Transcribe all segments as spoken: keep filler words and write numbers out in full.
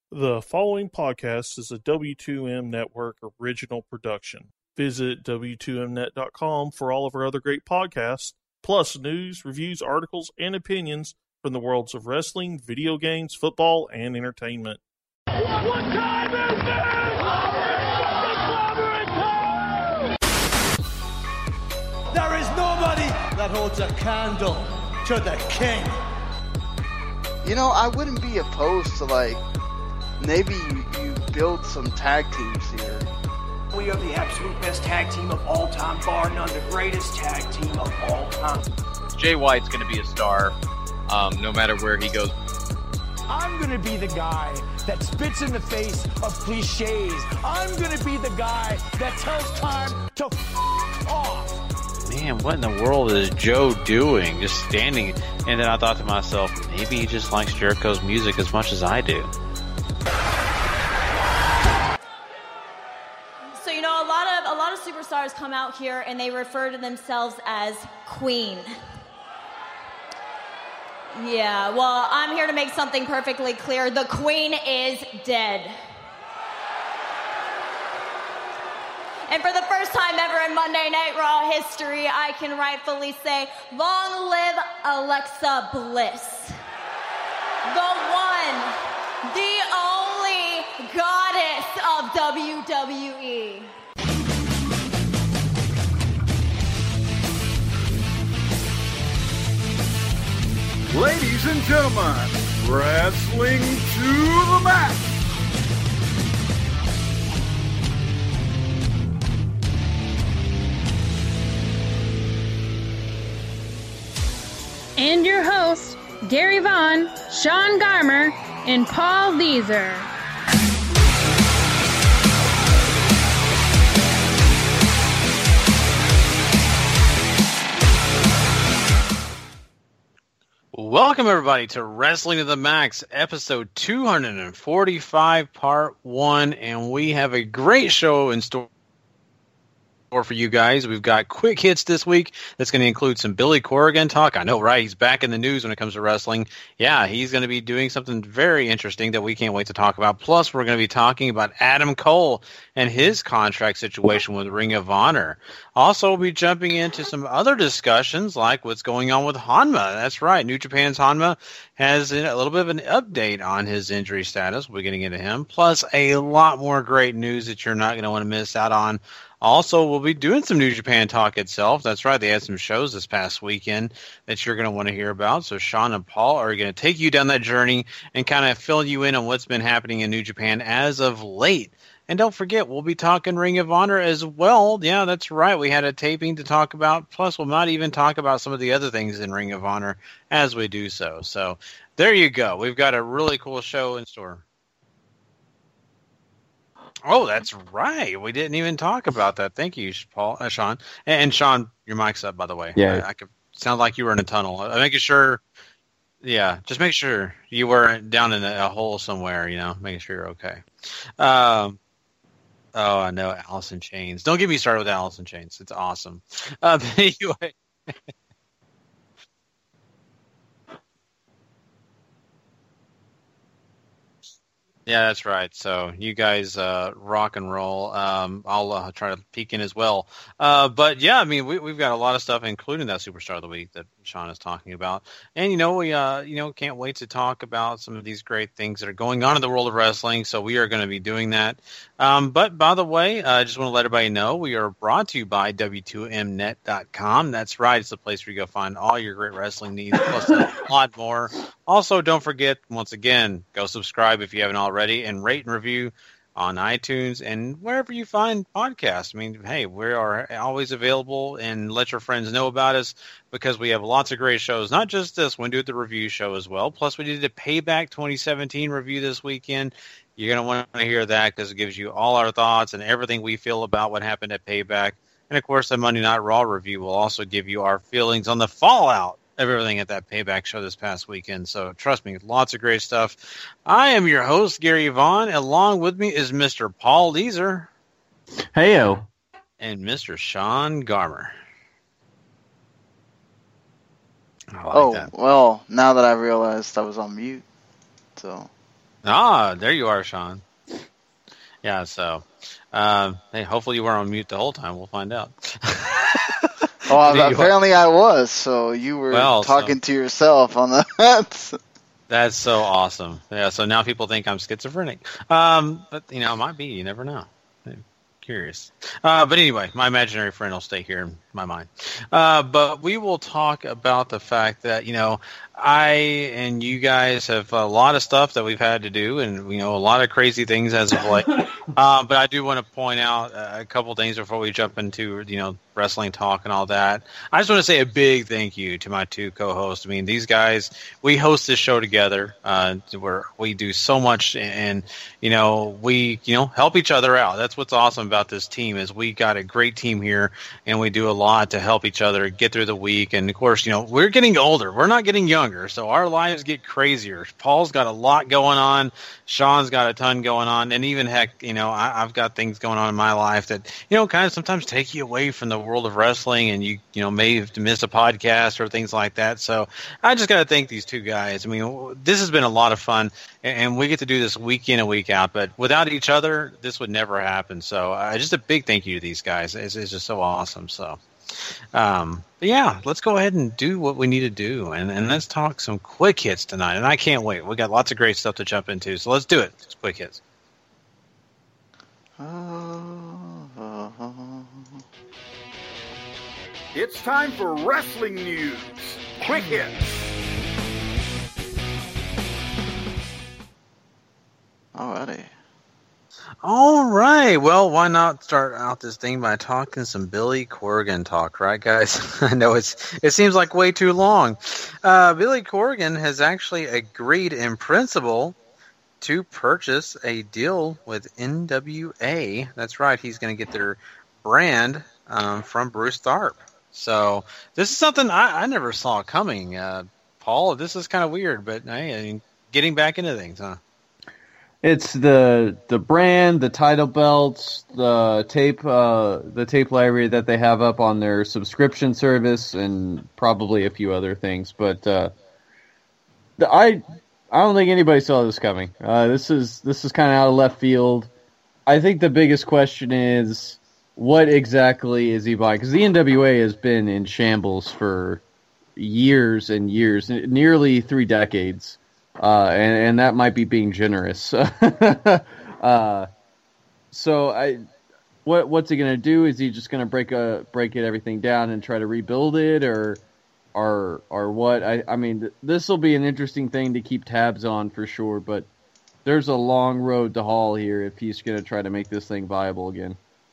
The following podcast is a W two M Network original production. Visit W two M net dot com for all of our other great podcasts, plus news, reviews, articles, and opinions from the worlds of wrestling, video games, football, and entertainment. What time is it? There is nobody that holds a candle to the king. You know, I wouldn't be opposed to, like, maybe you, you build some tag teams here. We are the absolute best tag team of all time, bar none, the greatest tag team of all time. Jay White's going to be a star, um, no matter where he goes. I'm going to be the guy that spits in the face of cliches. I'm going to be the guy that tells time to f*** off. Man, what in the world is Joe doing? Just standing. And then I thought to myself, maybe he just likes Jericho's music as much as I do. So, you know, a lot of a lot of superstars come out here and they refer to themselves as Queen. Yeah, well, I'm here to make something perfectly clear. The Queen is dead. And for the first time ever in Monday Night Raw history, I can rightfully say, long live Alexa Bliss. The one, the only goddess of W W E. Ladies and gentlemen, wrestling to the max. And your hosts, Gary Vaughn, Sean Garmer, and Paul Deezer. Welcome, everybody, to Wrestling to the Max, episode two forty-five, part one, and we have a great show in store for you guys. We've got quick hits this week that's going to include some Billy Corrigan talk. I know, right? He's back in the news when it comes to wrestling. Yeah, he's going to be doing something very interesting that we can't wait to talk about. Plus, we're going to be talking about Adam Cole and his contract situation with Ring of Honor. Also, we'll be jumping into some other discussions like what's going on with Hanma. That's right. New Japan's Hanma has a little bit of an update on his injury status. We'll be getting into him. Plus, a lot more great news that you're not going to want to miss out on. Also, we'll be doing some New Japan talk itself. That's right. They had some shows this past weekend that you're going to want to hear about. So Sean and Paul are going to take you down that journey and kind of fill you in on what's been happening in New Japan as of late. And don't forget, we'll be talking Ring of Honor as well. Yeah, that's right. We had a taping to talk about. Plus, we'll not even talk about some of the other things in Ring of Honor as we do so. So there you go. We've got a really cool show in store. Oh, that's right. We didn't even talk about that. Thank you, Paul, uh, Sean. And, and Sean, your mic's up, by the way. Yeah. I, I could sound like you were in a tunnel. I'm making sure. Yeah, just make sure you weren't down in a, a hole somewhere. You know, making sure you're okay. Um. Oh, I know, Alice in Chains. Don't get me started with Alice in Chains. It's awesome. Uh, but anyway. Yeah, that's right. So you guys uh, rock and roll. Um, I'll uh, try to peek in as well. Uh, but yeah, I mean, we, we've got a lot of stuff, including that Superstar of the Week that Sean is talking about. And you know, we uh, you know can't wait to talk about some of these great things that are going on in the world of wrestling. So we are going to be doing that. Um, but by the way, I uh, just want to let everybody know we are brought to you by W two M net dot com. That's right. It's the place where you go find all your great wrestling needs, plus a lot more. Also, don't forget, once again, go subscribe if you haven't already, and rate and review on iTunes and wherever you find podcasts. I mean, hey, we are always available, and let your friends know about us because we have lots of great shows. Not just this one, do the review show as well. Plus, we did a Payback twenty seventeen review this weekend. You're going to want to hear that because it gives you all our thoughts and everything we feel about what happened at Payback. And, of course, the Monday Night Raw review will also give you our feelings on the fallout of everything at that Payback show this past weekend. So trust me, lots of great stuff. I am your host, Gary Vaughn. Along with me is Mister Paul Deezer. Heyo. And Mister Sean Garmer. I like oh, that. Well, now that I realized I was on mute, so Ah, there you are, Sean. Yeah, so, uh, hey, hopefully you weren't on mute the whole time. We'll find out. Well, apparently I was, so you were well, talking so, to yourself on the... That's so awesome. Yeah, so now people think I'm schizophrenic. Um, but, you know, it might be. You never know. I'm curious. Uh, but anyway, my imaginary friend will stay here in my mind. Uh, but we will talk about the fact that, you know, I and you guys have a lot of stuff that we've had to do, and you know, a lot of crazy things as of late. uh, but I do want to point out a couple things before we jump into, you know, wrestling talk and all that. I just want to say a big thank you to my two co-hosts. I mean, these guys, we host this show together, uh, where we do so much, and you know, we you know help each other out. That's what's awesome about this team is we got a great team here, and we do a lot to help each other get through the week. And of course, you know, we're getting older. We're not getting younger. So our lives get crazier. Paul's got a lot going on. Sean's got a ton going on. And even, heck, you know, I, I've got things going on in my life that, you know, kind of sometimes take you away from the world of wrestling, and you, you know, may have missed a podcast or things like that. So I just got to thank these two guys. I mean, this has been a lot of fun, and we get to do this week in and week out. But without each other, this would never happen. So uh, just a big thank you to these guys. It's, it's just so awesome. So. Um, but yeah, let's go ahead and do what we need to do, and, and let's talk some quick hits tonight. And I can't wait. We got lots of great stuff to jump into, so let's do it. Just quick hits. It's time for wrestling news. Quick hits. Alrighty. All right. Well, why not start out this thing by talking some Billy Corgan talk, right, guys? I know it's it seems like way too long. Uh, Billy Corgan has actually agreed in principle to purchase a deal with N W A. That's right. He's going to get their brand um, from Bruce Tharp. So this is something I, I never saw coming. Uh, Paul, this is kind of weird, but hey, I mean, getting back into things, huh? It's the the brand, the title belts, the tape, uh, the tape library that they have up on their subscription service, and probably a few other things. But uh, the, I I don't think anybody saw this coming. Uh, this is this is kind of out of left field. I think the biggest question is what exactly is he buying? Because the N W A has been in shambles for years and years, nearly three decades. Uh, and, and that might be being generous. uh, so I, what what's he gonna do? Is he just gonna break a break it everything down and try to rebuild it, or, or or what? I I mean, th- this will be an interesting thing to keep tabs on for sure. But there's a long road to haul here if he's gonna try to make this thing viable again.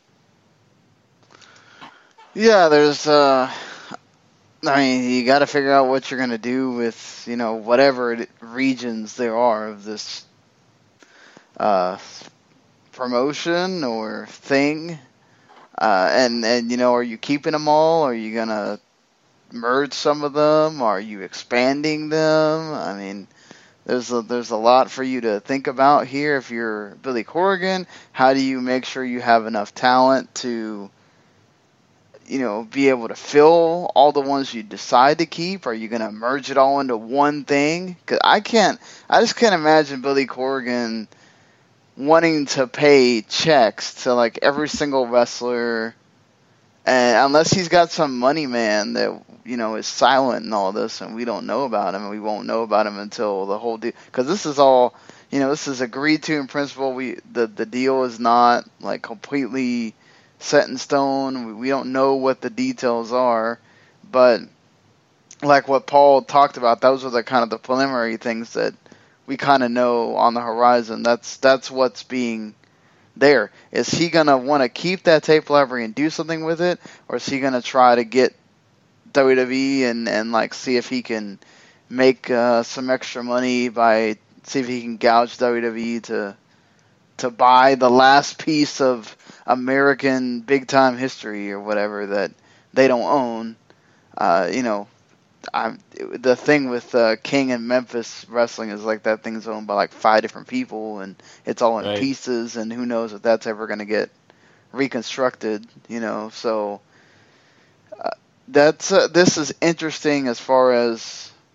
Yeah, there's. Uh... I mean, you got to figure out what you're going to do with, you know, whatever regions there are of this uh, promotion or thing. Uh, and, and, you know, are you keeping them all? Are you going to merge some of them? Are you expanding them? I mean, there's a, there's a lot for you to think about here. If you're Billy Corgan, how do you make sure you have enough talent to, you know, be able to fill all the ones you decide to keep? Are you going to merge it all into one thing? Because I can't, I just can't imagine Billy Corgan wanting to pay checks to like every single wrestler, and unless he's got some money man that, you know, is silent in all this, and we don't know about him, and we won't know about him until the whole deal. Because this is all, you know, this is agreed to in principle. We the the deal is not like completely set in stone. We don't know what the details are, but like what Paul talked about, those are the kind of the preliminary things that we kind of know on the horizon. That's that's what's being there. Is he gonna want to keep that tape library and do something with it, or is he gonna try to get W W E and and like see if he can make uh, some extra money by see if he can gouge W W E to to buy the last piece of American big time history or whatever that they don't own. Uh, you know, I'm, the thing with uh, King and Memphis Wrestling is like that thing's owned by like five different people, and it's all in right. pieces, and who knows if that's ever going to get reconstructed. You know, so uh, that's uh, this is interesting as far as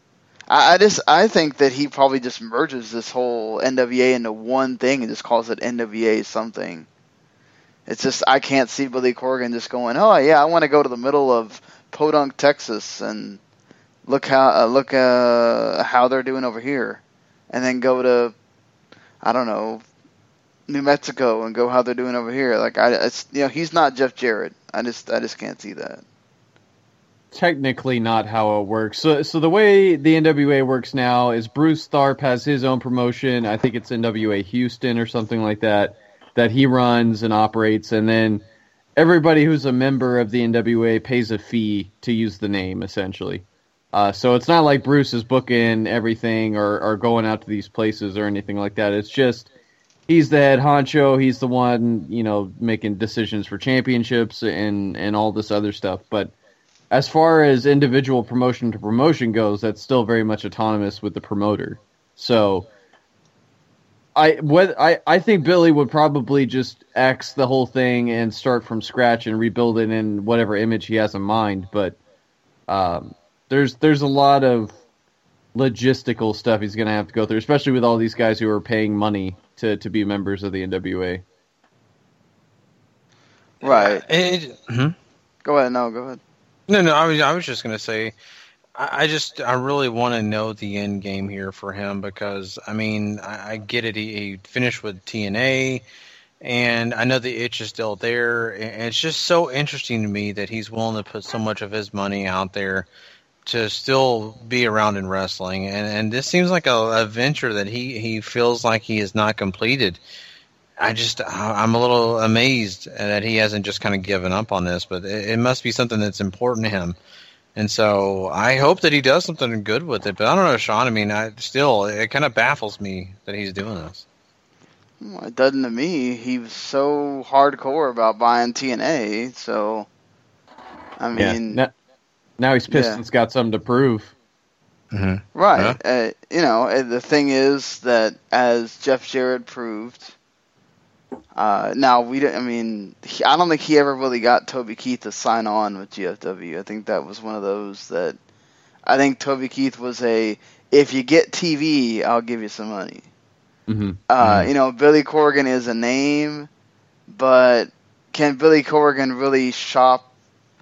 I, I just I think that he probably just merges this whole N W A into one thing and just calls it N W A something. It's just I can't see Billy Corgan just going, oh yeah, I want to go to the middle of Podunk, Texas, and look how uh, look uh, how they're doing over here, and then go to I don't know New Mexico and go how they're doing over here. Like I, it's, you know, he's not Jeff Jarrett. I just I just can't see that. Technically not how it works. So so the way the N W A works now is Bruce Tharp has his own promotion. I think it's N W A Houston or something like that, that he runs and operates, and then everybody who's a member of the N W A pays a fee to use the name, essentially. Uh, so it's not like Bruce is booking everything or, or going out to these places or anything like that. It's just he's the head honcho. He's the one, you know, making decisions for championships and, and all this other stuff. But as far as individual promotion to promotion goes, that's still very much autonomous with the promoter. So I what I, I think Billy would probably just axe the whole thing and start from scratch and rebuild it in whatever image he has in mind. But um, there's there's a lot of logistical stuff he's going to have to go through, especially with all these guys who are paying money to, to be members of the N W A. Right. It, hmm? Go ahead. No, go ahead. No, no, I was I was just going to say, I, I just, I really want to know the end game here for him because, I mean, I, I get it. He, he finished with T N A, and I know the itch is still there. And it's just so interesting to me that he's willing to put so much of his money out there to still be around in wrestling. And, and this seems like a, a venture that he, he feels like he has not completed. I just, I'm a little amazed that he hasn't just kind of given up on this, but it, it must be something that's important to him. And so I hope that he does something good with it. But I don't know, Sean. I mean, I still, it kind of baffles me that he's doing this. Well, it doesn't to me. He was so hardcore about buying T N A. So, I mean, yeah. now, now he's pissed. Yeah. It's got something to prove. Mm-hmm. Right. Yeah. Uh, you know, the thing is that as Jeff Jarrett proved. Uh, now we don't, I mean, he, I don't think he ever really got Toby Keith to sign on with G F W. I think that was one of those that, I think Toby Keith was a, if you get T V, I'll give you some money. Mm-hmm. Uh, mm-hmm. You know, Billy Corgan is a name, but can Billy Corgan really shop?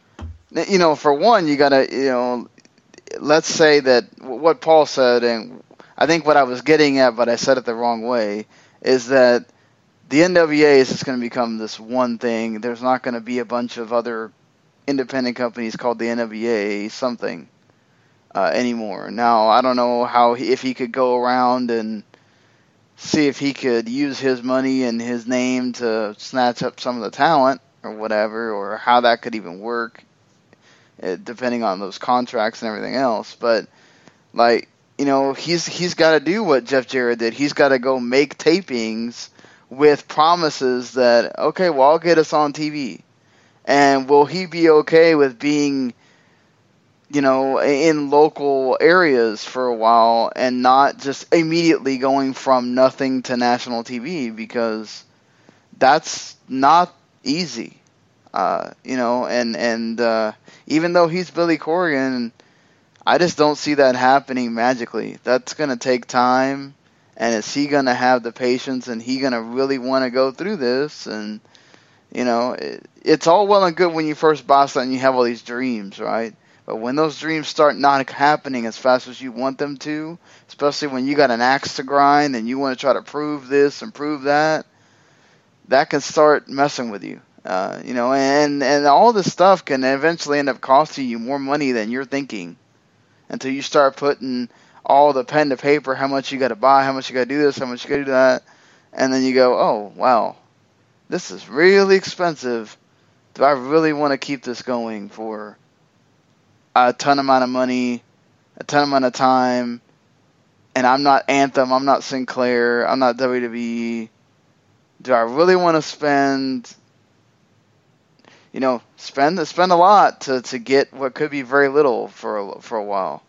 You know, for one, you gotta, you know, let's say that what Paul said, and I think what I was getting at, but I said it the wrong way, is that the N W A is just going to become this one thing. There's not going to be a bunch of other independent companies called the N W A something uh, anymore. Now, I don't know how he, if he could go around and see if he could use his money and his name to snatch up some of the talent or whatever, or how that could even work, depending on those contracts and everything else. But, like, you know, he's he's got to do what Jeff Jarrett did. He's got to go make tapings with promises that, okay, well, I'll get us on T V. And will he be okay with being, you know, in local areas for a while and not just immediately going from nothing to national T V? Because that's not easy. Uh, you know, and, and uh, even though he's Billy Corgan, I just don't see that happening magically. That's going to take time. And is he going to have the patience, and he going to really want to go through this? And, you know, it, it's all well and good when you first buy something, you have all these dreams, right? But when those dreams start not happening as fast as you want them to, especially when you got an axe to grind and you want to try to prove this and prove that, that can start messing with you. Uh, you know, and, and all this stuff can eventually end up costing you more money than you're thinking until you start putting all the pen to paper, how much you got to buy, how much you got to do this, how much you got to do that, and then you go, oh, wow, this is really expensive. Do I really want to keep this going for a ton amount of money, a ton amount of time, and I'm not Anthem, I'm not Sinclair, I'm not W W E. Do I really want to spend, you know, spend spend a lot to, to get what could be very little for a, for a while?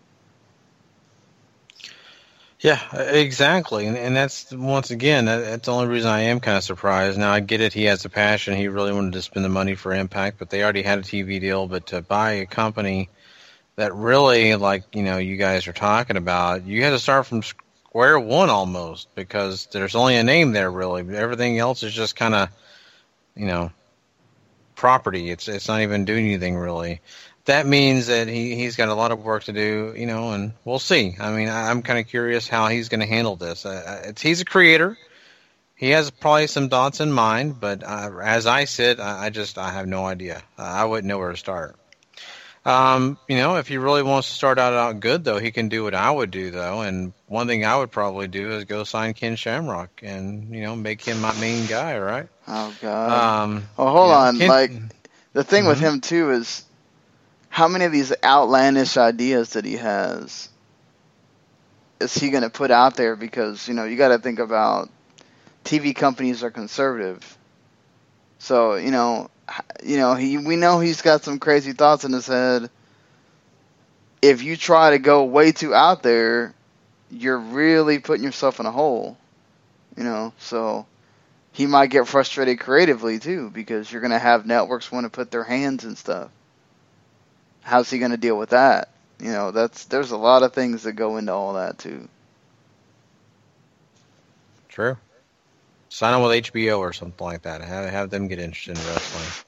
Yeah, exactly. And, and that's, once again, that, that's the only reason I am kind of surprised. Now, I get it. He has a passion. He really wanted to spend the money for Impact, but they already had a T V deal. But to buy a company that really, like, you know, you guys are talking about, you had to start from square one almost, because there's only a name there, really. Everything else is just kind of, you know, property. It's it's not even doing anything, really. That means that he, he's got a lot of work to do, you know, and we'll see. I mean, I, I'm kind of curious how he's going to handle this. Uh, it's, he's a creator. He has probably some thoughts in mind, but uh, as I sit, I, I just I have no idea. Uh, I wouldn't know where to start. Um, you know, if he really wants to start out, out good, though, he can do what I would do, though. And one thing I would probably do is go sign Ken Shamrock and, you know, make him my main guy, right? Oh, God. Um, well, hold you know, on. Ken- like, the thing Mhm. with him, too, is how many of these outlandish ideas that he has is he going to put out there? Because, you know, you got to think about T V companies are conservative. So, you know, you know, he we know he's got some crazy thoughts in his head. If you try to go way too out there, you're really putting yourself in a hole. You know, so he might get frustrated creatively too, because you're going to have networks want to put their hands in stuff. How's he going to deal with that? You know, that's there's a lot of things that go into all that too. True. Sign on with H B O or something like that. Have have them get interested in wrestling.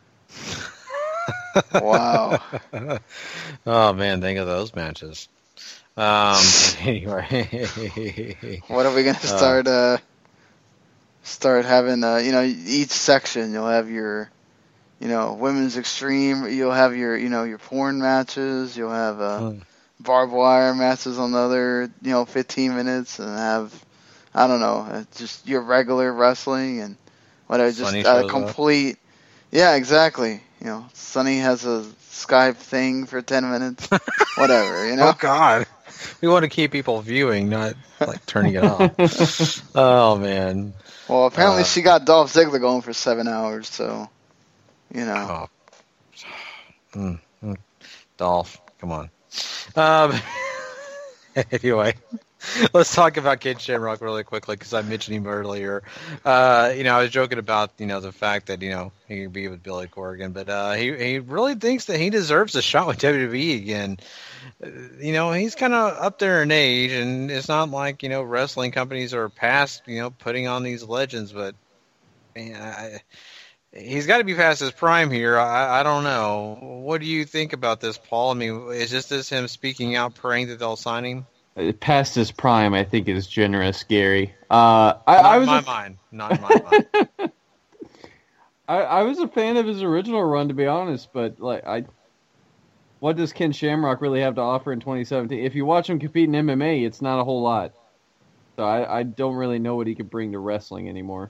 Wow. Oh man, think of those matches. Um. Anyway. What are we going to start? Uh, start having. Uh, you know, each section you'll have your, you know, women's extreme. You'll have your, you know, your porn matches. You'll have uh, Hmm. barbed wire matches on the other, you know, fifteen minutes, and have, I don't know, uh, just your regular wrestling and whatever. Just Sonny a shows up. complete. Yeah, exactly. You know, Sonny has a Skype thing for ten minutes. Whatever, you know. Oh God. We want to keep people viewing, not like turning it off. Oh man. Well, apparently Uh, she got Dolph Ziggler going for seven hours, so, you know. Oh. Mm, mm. Dolph, come on. Um, anyway, let's talk about Ken Shamrock really quickly, because I mentioned him earlier. Uh, you know, I was joking about, you know, the fact that, you know, he could be with Billy Corgan, but uh, he, he really thinks that he deserves a shot with W W E again. Uh, You know, he's kind of up there in age, and it's not like, you know, wrestling companies are past, you know, putting on these legends, but man, I, he's got to be past his prime here. I, I don't know. What do you think about this, Paul? I mean, is this just him speaking out, praying that they'll sign him? Past his prime, I think, is generous, Gary. Uh, I, Not I in was my a, mind. Not in my mind. I, I was a fan of his original run, to be honest, but like, I, what does Ken Shamrock really have to offer in twenty seventeen? If you watch him compete in M M A, it's not a whole lot. So I, I don't really know what he could bring to wrestling anymore.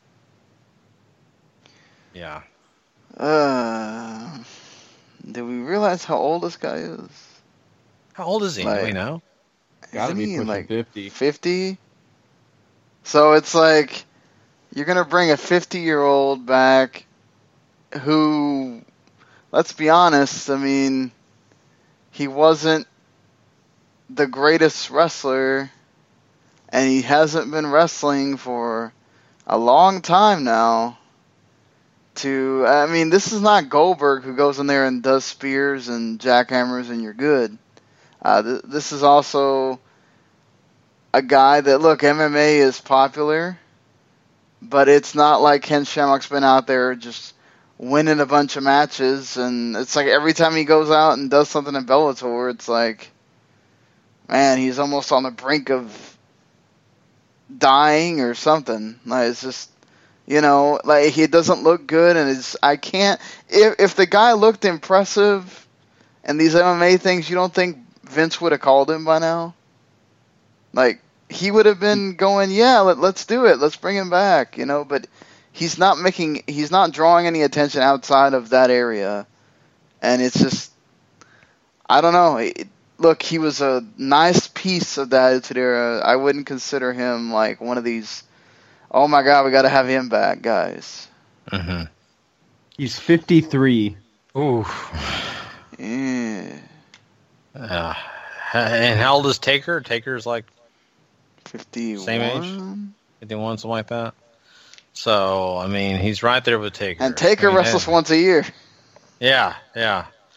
Yeah. Uh, do we realize how old this guy is? How old is he? Like, do we know? Gotta Isn't be he pushing like fifty. fifty? So it's like you're gonna bring a fifty-year-old back who, let's be honest, I mean, he wasn't the greatest wrestler, and he hasn't been wrestling for a long time now. To, I mean, this is not Goldberg who goes in there and does spears and jackhammers and you're good. Uh, th- this is also a guy that, look, M M A is popular, but it's not like Ken Shamrock's been out there just winning a bunch of matches, and it's like every time he goes out and does something in Bellator, it's like, man, he's almost on the brink of dying or something. Like, it's just, you know, like, he doesn't look good, and it's, I can't, if, if the guy looked impressive and these M M A things, you don't think Vince would have called him by now? Like, he would have been going, yeah, let, let's do it, let's bring him back, you know, but he's not making, he's not drawing any attention outside of that area, and it's just, I don't know, it, look, he was a nice piece of the Attitude Era. I wouldn't consider him like one of these, oh my God, we got to have him back, guys. Mm-hmm. He's fifty-three. Ooh. Yeah. Uh, and how old is Taker? Taker's like fifty-one? same age? fifty-one, something like that. So, I mean, he's right there with Taker. And Taker I mean, wrestles yeah. once a year. Yeah, yeah.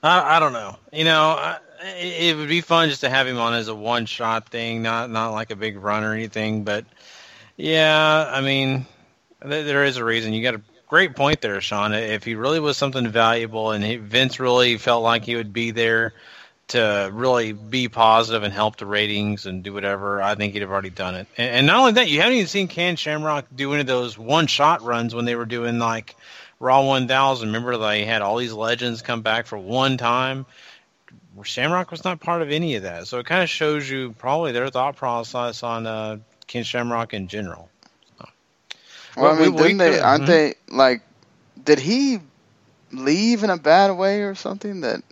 I, I don't know. You know, I, it, it would be fun just to have him on as a one-shot thing, not not like a big run or anything. But yeah, I mean, th- there is a reason. You got a great point there, Sean. If he really was something valuable, and he, Vince really felt like he would be there to really be positive and help the ratings and do whatever, I think he'd have already done it. And, and not only that, you haven't even seen Ken Shamrock do any of those one-shot runs when they were doing like Raw one thousand. Remember, they had all these legends come back for one time. Shamrock was not part of any of that. So it kind of shows you probably their thought process on uh, Ken Shamrock in general. So. Well, I mean, we, didn't we they, could, aren't hmm? they, like, did he leave in a bad way or something that,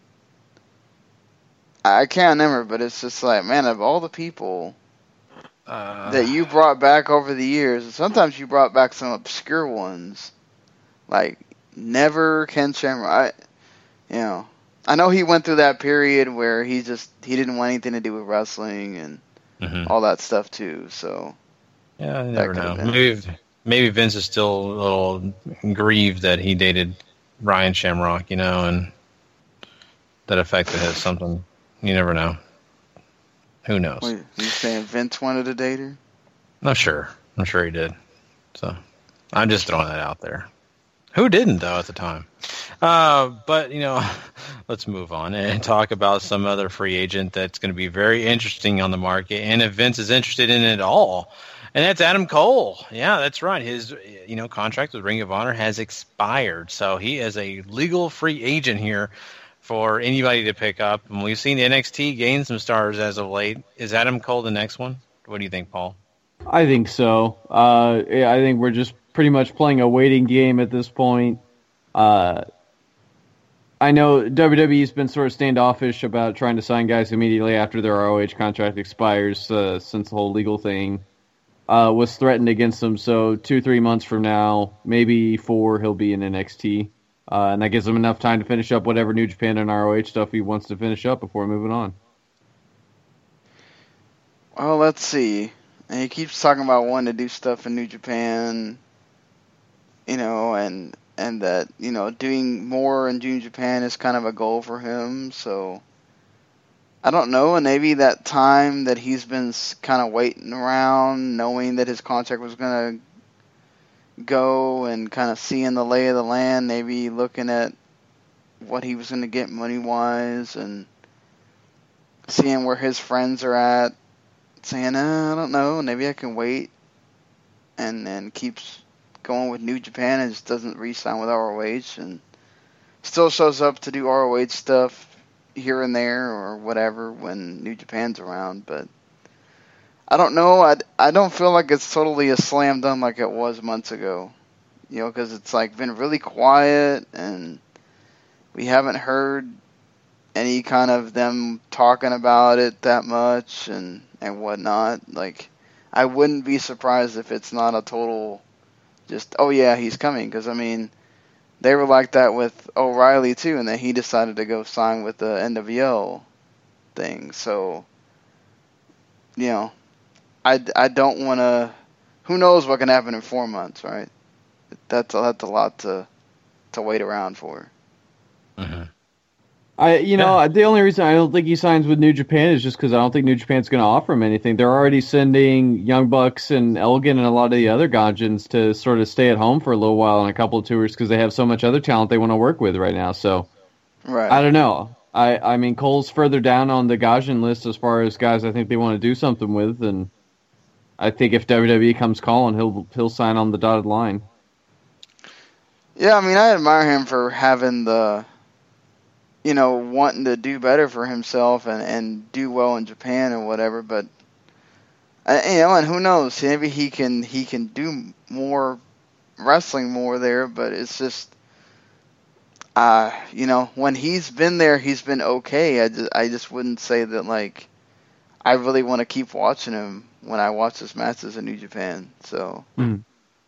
I can't remember, but it's just like, man, of all the people uh, that you brought back over the years, sometimes you brought back some obscure ones, like, never Ken Shamrock. I, you know, I know he went through that period where he just, he didn't want anything to do with wrestling and mm-hmm. all that stuff too, so. Yeah, you never know. been- Maybe maybe Vince is still a little grieved that he dated Ryan Shamrock, you know, and that affected his something. You never know. Who knows? Wait, you saying Vince wanted to date her? I'm sure. I'm sure he did. So I'm just throwing that out there. Who didn't, though, at the time? Uh, but, you know, let's move on and talk about some other free agent that's going to be very interesting on the market, and if Vince is interested in it at all. And that's Adam Cole. Yeah, that's right. His, you know, contract with Ring of Honor has expired, so he is a legal free agent here for anybody to pick up. And we've seen N X T gain some stars as of late. Is Adam Cole the next one? What do you think, Paul? I think so. Uh, yeah, I think we're just pretty much playing a waiting game at this point. Uh, I know W W E's been sort of standoffish about trying to sign guys immediately after their R O H contract expires, uh, since the whole legal thing uh, was threatened against them. So two, three months from now, maybe four, he'll be in N X T. Uh, and that gives him enough time to finish up whatever New Japan and R O H stuff he wants to finish up before moving on. Well, let's see. And he keeps talking about wanting to do stuff in New Japan, you know, and and that, you know, doing more in New Japan is kind of a goal for him. So I don't know. And maybe that time that he's been kind of waiting around, knowing that his contract was going to go and kind of seeing the lay of the land, maybe looking at what he was going to get money-wise and seeing where his friends are at, saying, uh, I don't know, maybe I can wait, and then keeps going with New Japan and just doesn't re-sign with R O H and still shows up to do R O H stuff here and there or whatever when New Japan's around, but I don't know. I, I don't feel like it's totally a slam dunk like it was months ago, you know, because it's like been really quiet and we haven't heard any kind of them talking about it that much and, and whatnot. Like, I wouldn't be surprised if it's not a total just, oh yeah, he's coming, because I mean, they were like that with O'Reilly too, and then he decided to go sign with the N W L thing. So, you know, I, I don't want to. Who knows what can happen in four months, right? That's a, that's a lot to to wait around for. Mm-hmm. I, you know, Yeah. the only reason I don't think he signs with New Japan is just because I don't think New Japan's going to offer him anything. They're already sending Young Bucks and Elgin and a lot of the other Ganjins to sort of stay at home for a little while on a couple of tours because they have so much other talent they want to work with right now. So, Right. I don't know. I, I mean, Cole's further down on the Gajin list as far as guys I think they want to do something with, and I think if W W E comes calling, he'll he'll sign on the dotted line. Yeah, I mean, I admire him for having the, you know, wanting to do better for himself and, and do well in Japan and whatever. But, uh, you know, and who knows? Maybe he can he can do more wrestling more there. But it's just, uh, you know, when he's been there, he's been okay. I just I just wouldn't say that like I really want to keep watching him when I watch his matches in New Japan. So. Mm.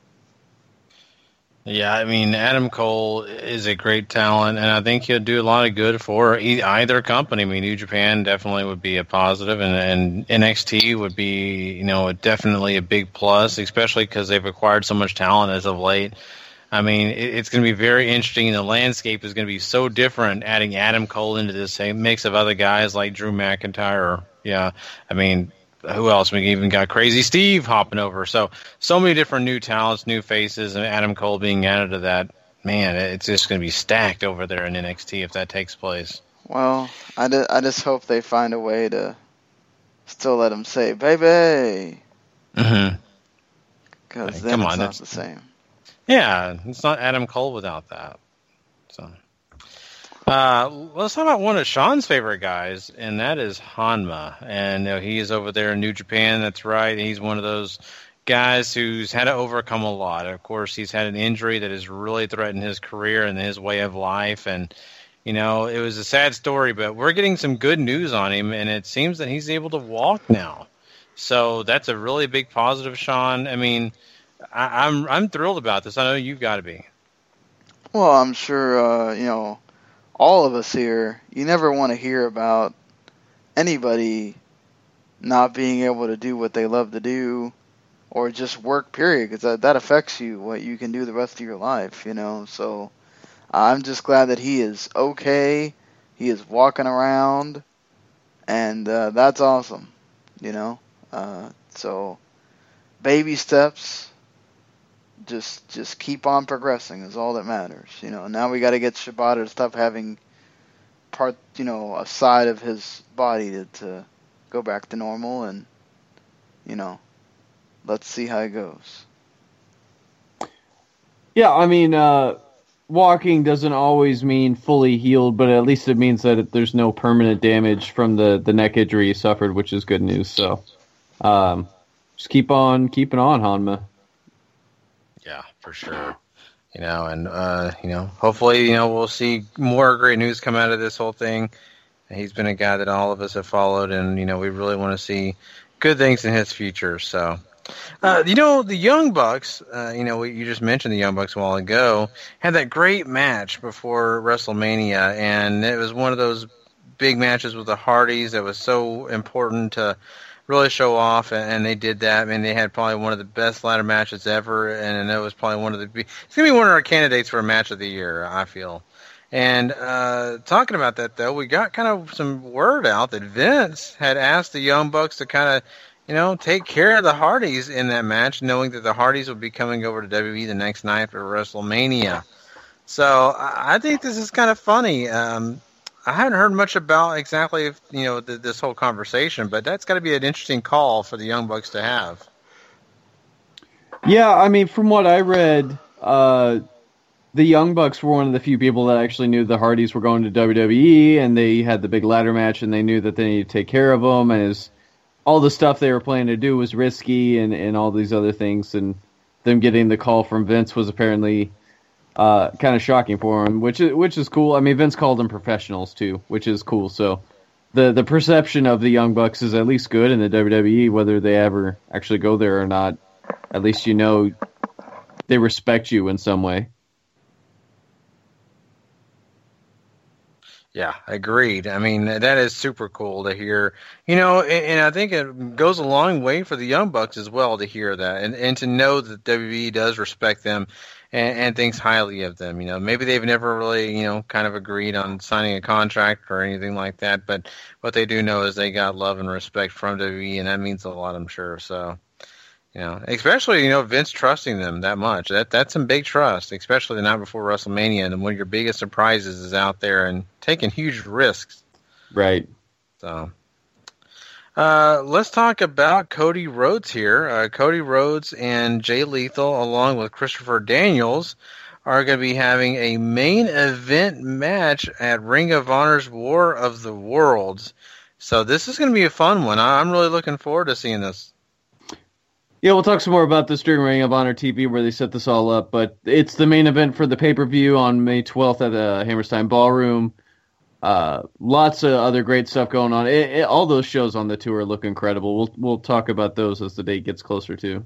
Yeah, I mean, Adam Cole is a great talent, and I think he'll do a lot of good for e- either company. I mean, New Japan definitely would be a positive, and, and N X T would be, you know, definitely a big plus, especially because they've acquired so much talent as of late. I mean, it, it's going to be very interesting. The landscape is going to be so different, adding Adam Cole into this same mix of other guys like Drew McIntyre. Or, yeah, I mean, who else? We even got Crazy Steve hopping over. So, so many different new talents, new faces, and Adam Cole being added to that. Man, it's just going to be stacked over there in N X T if that takes place. Well, I, d- I just hope they find a way to still let him say, baby. Mm-hmm. Because then Come it's on, not that's- the same. Yeah, it's not Adam Cole without that. So, uh, let's talk about one of Sean's favorite guys, and that is Hanma. And you know, he is over there in New Japan. That's right. He's one of those guys who's had to overcome a lot. Of course, he's had an injury that has really threatened his career and his way of life. And you know, it was a sad story, but we're getting some good news on him, and it seems that he's able to walk now. So that's a really big positive, Sean. I mean, I, I'm I'm thrilled about this. I know you've got to be. Well, I'm sure, uh, you know, all of us here, you never want to hear about anybody not being able to do what they love to do or just work, period, because that, that affects you, what you can do the rest of your life, you know. So I'm just glad that he is okay. He is walking around, and uh, that's awesome, you know. Uh, so baby steps. Just just keep on progressing is all that matters, you know. Now we got to get Shibata to stop having part, you know, a side of his body to, to go back to normal, and you know, let's see how it goes. Yeah, I mean, uh, walking doesn't always mean fully healed, but at least it means that there's no permanent damage from the, the neck injury he suffered, which is good news. So, um, just keep on keeping on, Hanma. Yeah, for sure. You know, and, uh, you know, hopefully, you know, we'll see more great news come out of this whole thing. He's been a guy that all of us have followed, and, you know, we really want to see good things in his future. So, uh, you know, the Young Bucks, uh, you know, you just mentioned the Young Bucks a while ago, had that great match before WrestleMania, and it was one of those big matches with the Hardys that was so important to really show off, and they did that. I mean, they had probably one of the best ladder matches ever, and it was probably one of the. It's gonna be one of our candidates for a match of the year, I feel. And uh, talking about that, though, we got kind of some word out that Vince had asked the Young Bucks to kind of, you know, take care of the Hardys in that match, knowing that the Hardys would be coming over to W W E the next night for WrestleMania. So I think this is kind of funny. Um, I haven't heard much about exactly, if, you know, th- this whole conversation, but that's got to be an interesting call for the Young Bucks to have. Yeah, I mean, from what I read, uh, the Young Bucks were one of the few people that actually knew the Hardys were going to W W E, and they had the big ladder match, and they knew that they needed to take care of them, and his, all the stuff they were planning to do was risky, and, and all these other things, and them getting the call from Vince was apparently uh, kind of shocking for him, which is, which is cool. I mean, Vince called them professionals, too, which is cool, so the, the perception of the Young Bucks is at least good in the W W E, whether they ever actually go there or not. At least you know they respect you in some way. Yeah, agreed. I mean, that is super cool to hear, you know, and, and I think it goes a long way for the Young Bucks as well to hear that and, and to know that W W E does respect them and, and thinks highly of them. You know, maybe they've never really, you know, kind of agreed on signing a contract or anything like that, but what they do know is they got love and respect from W W E, and that means a lot, I'm sure. So, you know, especially, you know, Vince trusting them that much. That That's some big trust, especially the night before WrestleMania, and one of your biggest surprises is out there and taking huge risks. Right. So, uh, let's talk about Cody Rhodes here. Uh, Cody Rhodes and Jay Lethal, along with Christopher Daniels, are going to be having a main event match at Ring of Honor's War of the Worlds. So this is going to be a fun one. I'm really looking forward to seeing this. Yeah, we'll talk some more about this during Ring of Honor T V where they set this all up, but it's the main event for the pay-per-view on May twelfth at the Hammerstein Ballroom. Uh, lots of other great stuff going on. It, it, all those shows on the tour look incredible. We'll we'll talk about those as the date gets closer too.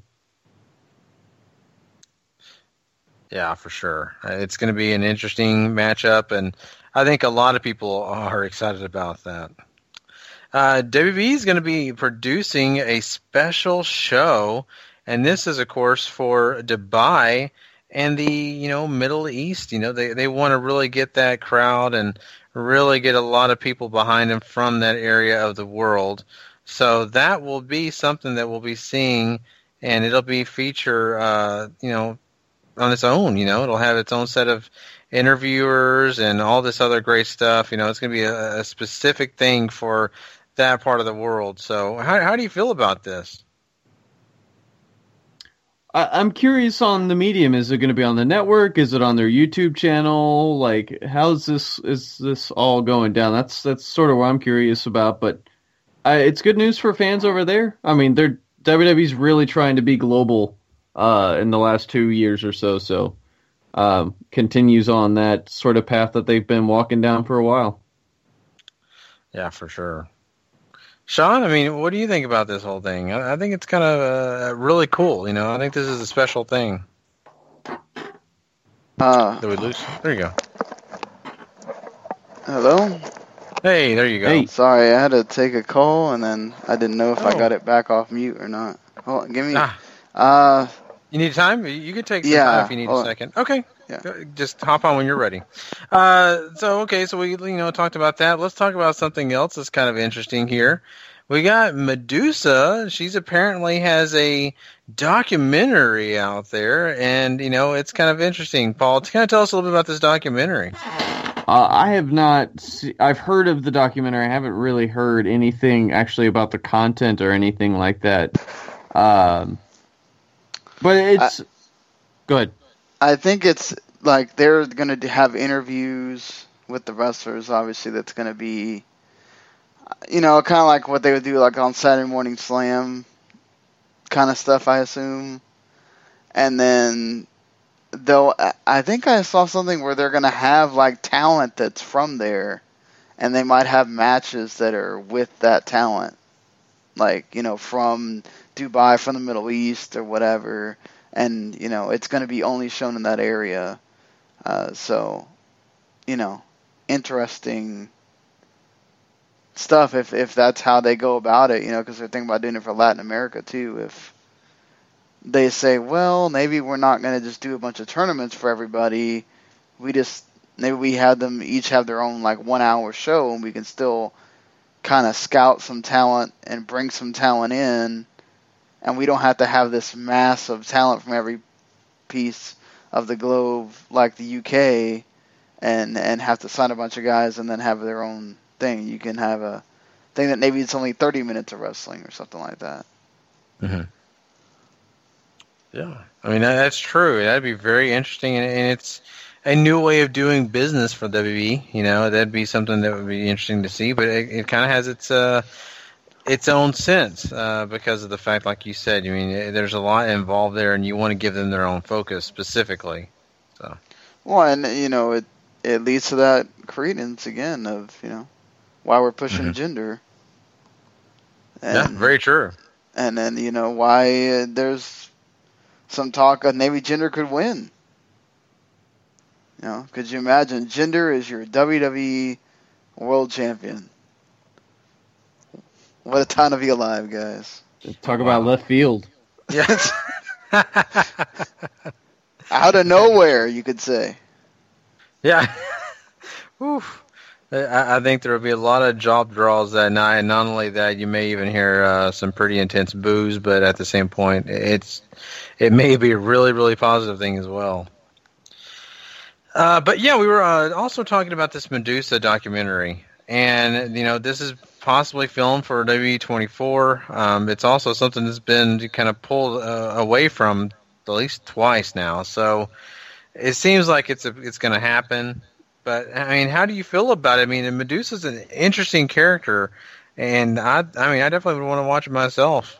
Yeah, for sure. It's going to be an interesting matchup, and I think a lot of people are excited about that. Uh, W W E is going to be producing a special show, and this is, of course, for Dubai, and the, you know, Middle East. You know, they, they want to really get that crowd and really get a lot of people behind them from that area of the world. So that will be something that we'll be seeing, and it'll be feature, uh, you know, on its own. You know, it'll have its own set of interviewers and all this other great stuff. You know, it's going to be a, a specific thing for that part of the world. So how how do you feel about this? I, I'm curious on the medium. Is it going to be on the network? Is it on their YouTube channel? Like, how's this, is this all going down? That's, that's sort of what I'm curious about, but I, it's good news for fans over there. I mean, they're, W W E's really trying to be global, uh, in the last two years or so. So, um, continues on that sort of path that they've been walking down for a while. Yeah, for sure. Sean, I mean, what do you think about this whole thing? I, I think it's kind of uh, really cool. You know, I think this is a special thing. Uh, Did we lose? There you go. Hello? Hey, there you go. Hey. Sorry, I had to take a call, and then I didn't know if Oh. I got it back off mute or not. Hold on, give me... Ah. Uh, You need time? You can take some Yeah, time if you need a hold on. second. Okay. Yeah. Go- Just hop on when you're ready. Uh, so, okay, so we you know talked about that. Let's talk about something else that's kind of interesting here. We got Medusa. She's apparently has a documentary out there, and, you know, it's kind of interesting. Paul, kind of tell us a little bit about this documentary. Uh, I have not. Se- I've heard of the documentary. I haven't really heard anything actually about the content or anything like that. Um, but it's I- good. I think it's like they're going to have interviews with the wrestlers, obviously, that's going to be, you know, kind of like what they would do like on Saturday Morning Slam kind of stuff, I assume. And then, though, I think I saw something where they're going to have like talent that's from there, and they might have matches that are with that talent. Like, you know, from Dubai, from the Middle East or whatever. And, you know, it's going to be only shown in that area. Uh, so, you know, interesting stuff if, if that's how they go about it, you know, because they're thinking about doing it for Latin America, too. If they say, well, maybe we're not going to just do a bunch of tournaments for everybody. We just, maybe we have them each have their own, like, one-hour show, and we can still kind of scout some talent and bring some talent in. And we don't have to have this mass of talent from every piece of the globe like the U K and and have to sign a bunch of guys and then have their own thing. You can have a thing that maybe it's only thirty minutes of wrestling or something like that. Mm-hmm. Yeah. I mean, that, that's true. That'd be very interesting, and, and it's a new way of doing business for W W E. You know, that'd be something that would be interesting to see, but it, it kind of has its... Uh, its own sense uh, because of the fact, like you said, I mean, there's a lot involved there, and you want to give them their own focus specifically. So, well, and you know, it it leads to that credence again of you know why we're pushing mm-hmm. gender. And, yeah, very true. And then you know why uh, there's some talk of maybe Jinder could win. You know, could you imagine Jinder is your W W E World Champion? What a time to be alive, guys. Talk wow. about left field. Yes. Out of nowhere, you could say. Yeah. Oof. I, I think there will be a lot of job draws that night, and not only that, you may even hear uh, some pretty intense boos, but at the same point, it's it may be a really, really positive thing as well. Uh, but yeah, we were uh, also talking about this Medusa documentary, and you know, this is possibly filmed for W W E twenty-four. Um, it's also something that's been kind of pulled uh, away from at least twice now. So it seems like it's a, it's going to happen. But I mean, how do you feel about it? I mean, Medusa's an interesting character, and I I mean, I definitely would want to watch it myself.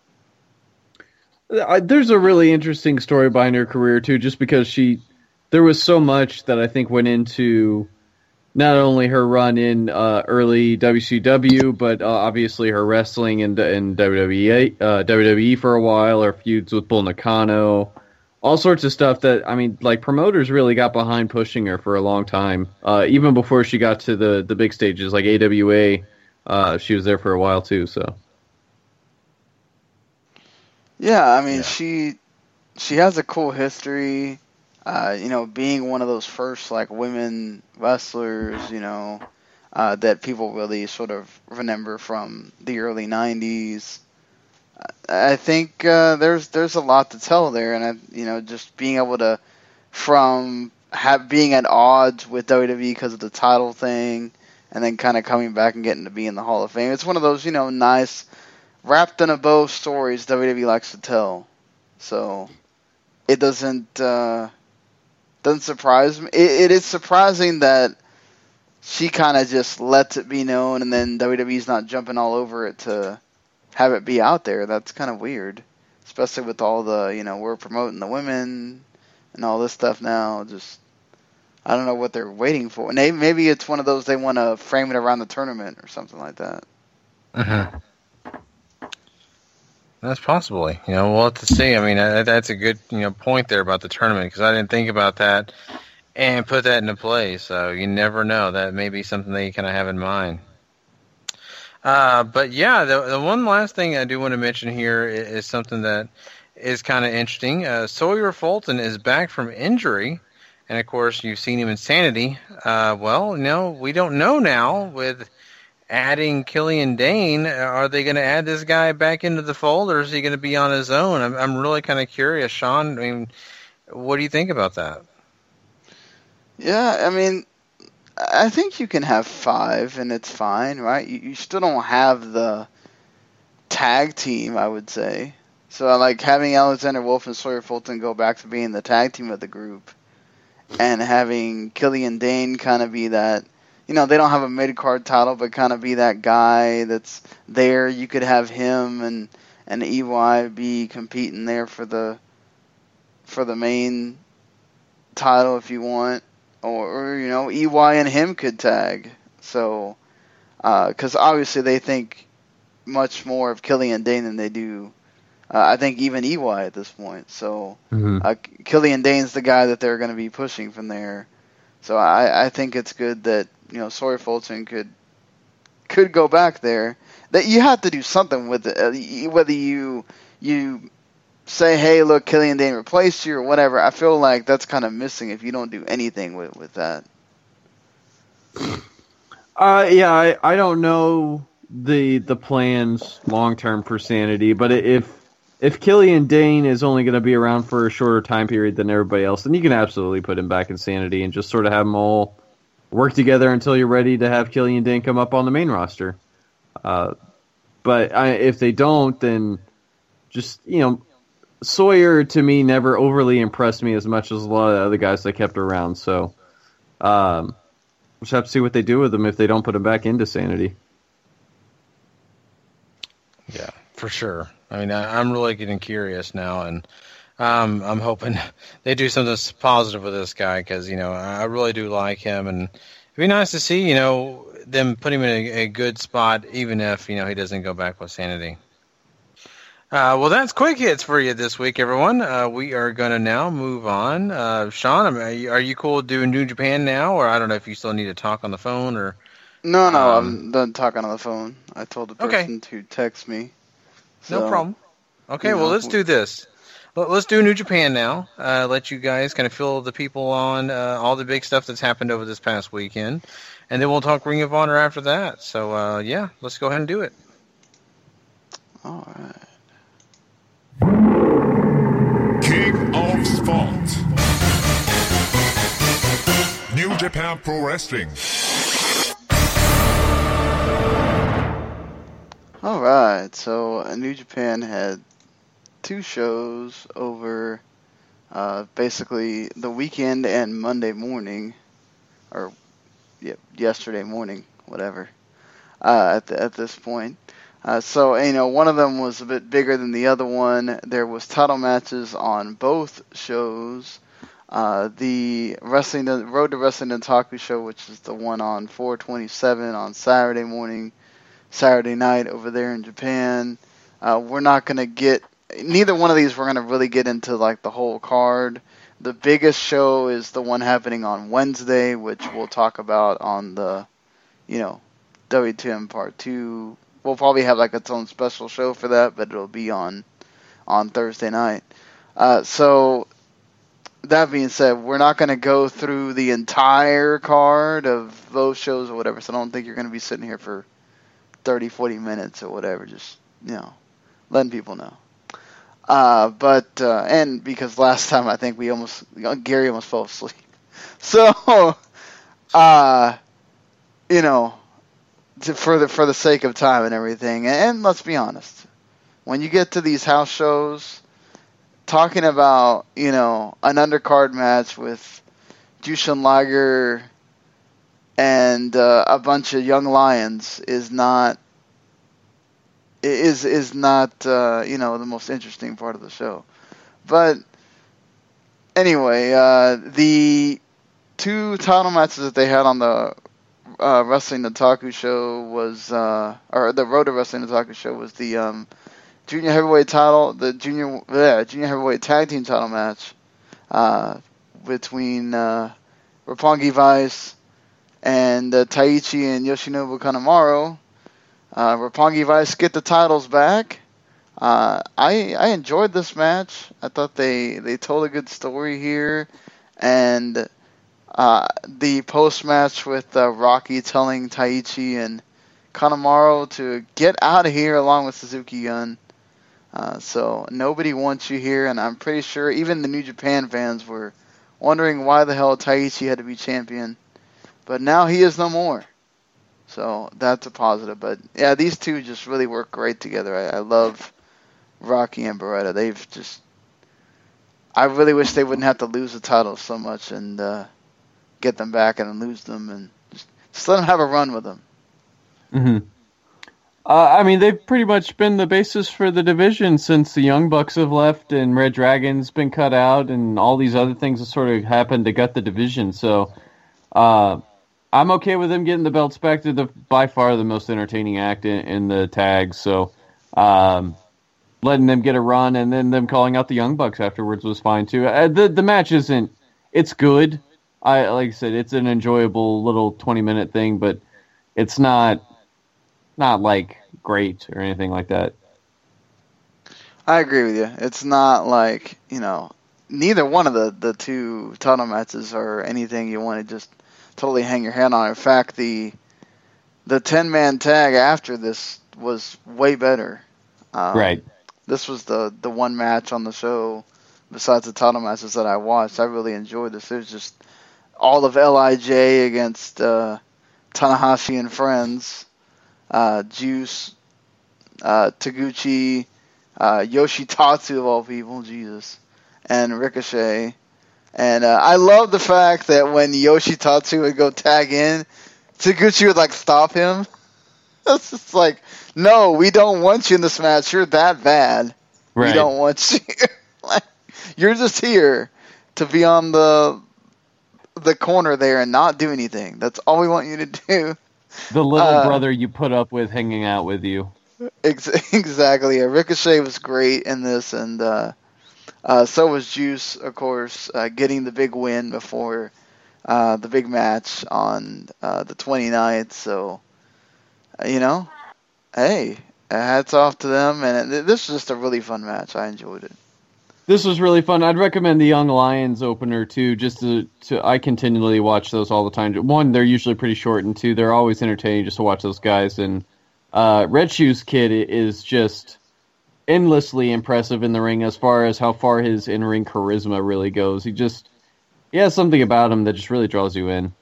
There's a really interesting story behind her career too, just because she there was so much that I think went into not only her run in uh, early W C W, but uh, obviously her wrestling in, in W W E, uh, W W E for a while, her feuds with Bull Nakano, all sorts of stuff that, I mean, like, promoters really got behind pushing her for a long time. Uh, even before she got to the, the big stages, like A W A, uh, she was there for a while too, so. Yeah, I mean, Yeah. she she has a cool history. uh, you know, being one of those first like women wrestlers, you know, uh, that people really sort of remember from the early nineties. I think uh, there's there's a lot to tell there, and I, you know, just being able to, from have, being at odds with W W E because of the title thing, and then kind of coming back and getting to be in the Hall of Fame. It's one of those, you know, nice wrapped in a bow stories W W E likes to tell. So it doesn't uh, doesn't surprise me. It, it is surprising that she kind of just lets it be known, and then W W E's not jumping all over it to have it be out there. That's kind of weird, especially with all the, you know, we're promoting the women and all this stuff now. Just, I don't know what they're waiting for. And maybe, maybe it's one of those they want to frame it around the tournament or something like that. Mm-hmm. That's possibly. You know, we'll have to see. I mean, that, that's a good, you know, point there about the tournament, because I didn't think about that and put that into play. So you never know. That may be something that you kind of have in mind. Uh, but yeah, the, the one last thing I do want to mention here is, is something that is kind of interesting. Uh, Sawyer Fulton is back from injury, and of course you've seen him in Sanity. Uh, well, no, we don't know now with adding Killian Dane. Are they going to add this guy back into the fold, or is he going to be on his own? I'm, I'm really kind of curious, Sean. I mean, what do you think about that? Yeah, I mean, I think you can have five, and it's fine, right? You, you still don't have the tag team, I would say. So I like having Alexander Wolf and Sawyer Fulton go back to being the tag team of the group, and having Killian Dane kind of be that, you know, they don't have a mid-card title, but kind of be that guy that's there. You could have him and, and E Y be competing there for the for the main title if you want. Or, or, you know, E Y and him could tag. So, because uh, obviously they think much more of Killian Dane than they do, uh, I think, even E Y at this point. So, mm-hmm. uh, Killian Dane's the guy that they're going to be pushing from there. So, I, I think it's good that, you know, Sawyer Fulton could could go back there. That you have to do something with it. Uh, whether you you say, hey, look, Killian Dane replaced you or whatever, I feel like that's kind of missing if you don't do anything with with that. Uh, yeah, I, I don't know the the plans long term for Sanity, but if if Killian Dane is only going to be around for a shorter time period than everybody else, then you can absolutely put him back in Sanity and just sort of have them all work together until you're ready to have Killian Dane come up on the main roster. Uh, but I, if they don't, then just, you know, Sawyer, to me, never overly impressed me as much as a lot of the other guys they kept around. So, um, we'll just have to see what they do with him if they don't put him back into Sanity. Yeah, for sure. I mean, I, I'm really getting curious now, and um, I'm hoping they do something positive with this guy because, you know, I really do like him, and it'd be nice to see, you know, them put him in a, a good spot, even if, you know, he doesn't go back with Sanity. Uh, well, that's quick hits for you this week, everyone. Uh, we are going to now move on. Uh, Sean, are you, are you cool doing New Japan now, or I don't know if you still need to talk on the phone or? No, no, um, I'm done talking on the phone. I told the person okay. to text me. So, no problem. Okay, you know, well, let's do this. Let's do New Japan now. Uh, let you guys kind of fill the people on uh, all the big stuff that's happened over this past weekend, and then we'll talk Ring of Honor after that. So, uh, yeah, let's go ahead and do it. All right. King of Sport. New Japan Pro Wrestling. All right, so uh, New Japan had two shows over uh, basically the weekend and Monday morning, or yeah, yesterday morning, whatever. Uh, at the, at this point. Uh, so, you know, one of them was a bit bigger than the other one. There was title matches on both shows. Uh, the wrestling, the Road to Wrestling Otaku show, which is the one on four twenty-seven on Saturday morning, Saturday night over there in Japan. Uh, we're not going to get, neither one of these we're going to really get into, like, the whole card. The biggest show is the one happening on Wednesday, which we'll talk about on the, you know, W two M Part two. We'll probably have like its own special show for that, but it'll be on on Thursday night. Uh, so that being said, we're not going to go through the entire card of those shows or whatever, so I don't think you're going to be sitting here for thirty, forty minutes or whatever, just, you know, letting people know. Uh, but, uh, and because last time I think we almost, Gary almost fell asleep. So, uh, you know, to, for the for the sake of time and everything, and, and let's be honest, when you get to these house shows, talking about, you know, an undercard match with Jushin Liger and uh, a bunch of young lions is not is is not uh, you know, the most interesting part of the show. But anyway, uh, the two title matches that they had on the uh, Wrestling Otaku show was, uh, or the Road to Wrestling Otaku show was the um, junior heavyweight title, the junior yeah, junior heavyweight tag team title match uh, between uh, Roppongi Vice and uh, Taichi and Yoshinobu Kanemaru. Uh, Roppongi Vice get the titles back. Uh, I I enjoyed this match. I thought they, they told a good story here, and uh, the post match with uh, Rocky telling Taichi and Kanemaru to get out of here along with Suzuki Gun. Uh, so nobody wants you here, and I'm pretty sure even the New Japan fans were wondering why the hell Taichi had to be champion. But now he is no more. So that's a positive. But yeah, these two just really work great together. I, I love Rocky and Beretta. They've just, I really wish they wouldn't have to lose the titles so much and uh, get them back and then lose them, and just, just let them have a run with them. Mm-hmm. Uh, I mean, they've pretty much been the basis for the division since the Young Bucks have left and Red Dragon's been cut out and all these other things have sort of happened to gut the division. So uh, I'm okay with them getting the belts back. They're the, by far the most entertaining act in, in the tag. So um, letting them get a run and then them calling out the Young Bucks afterwards was fine too. Uh, the the match isn't, it's good. I like I said, it's an enjoyable little twenty minute thing, but it's not. Not like great or anything like that. I agree with you. It's not like, you know, neither one of the, the two title matches are anything you want to just totally hang your hand on. In fact, the the ten man tag after this was way better. Um, right. This was the, the one match on the show, besides the title matches that I watched. I really enjoyed this. It was just all of L I J against uh, Tanahashi and friends. Uh, Juice, uh, Taguchi, uh, Yoshitatsu of all people, Jesus, and Ricochet. And uh, I love the fact that when Yoshitatsu would go tag in, Taguchi would like stop him. It's just like, no, we don't want you in this match. You're that bad. Right. We don't want you. Like, you're just here to be on the the corner there and not do anything. That's all we want you to do. The little uh, brother you put up with hanging out with you. Ex- exactly. Yeah, Ricochet was great in this, and uh, uh, so was Juice, of course, uh, getting the big win before uh, the big match on uh, the twenty-ninth. So, uh, you know, hey, hats off to them. And it, this was just a really fun match. I enjoyed it. This was really fun. I'd recommend the Young Lions opener too. Just to, to, I continually watch those all the time. One, they're usually pretty short, and two, they're always entertaining just to watch those guys. And uh, Red Shoes Kid is just endlessly impressive in the ring as far as how far his in-ring charisma really goes. He just, he has something about him that just really draws you in.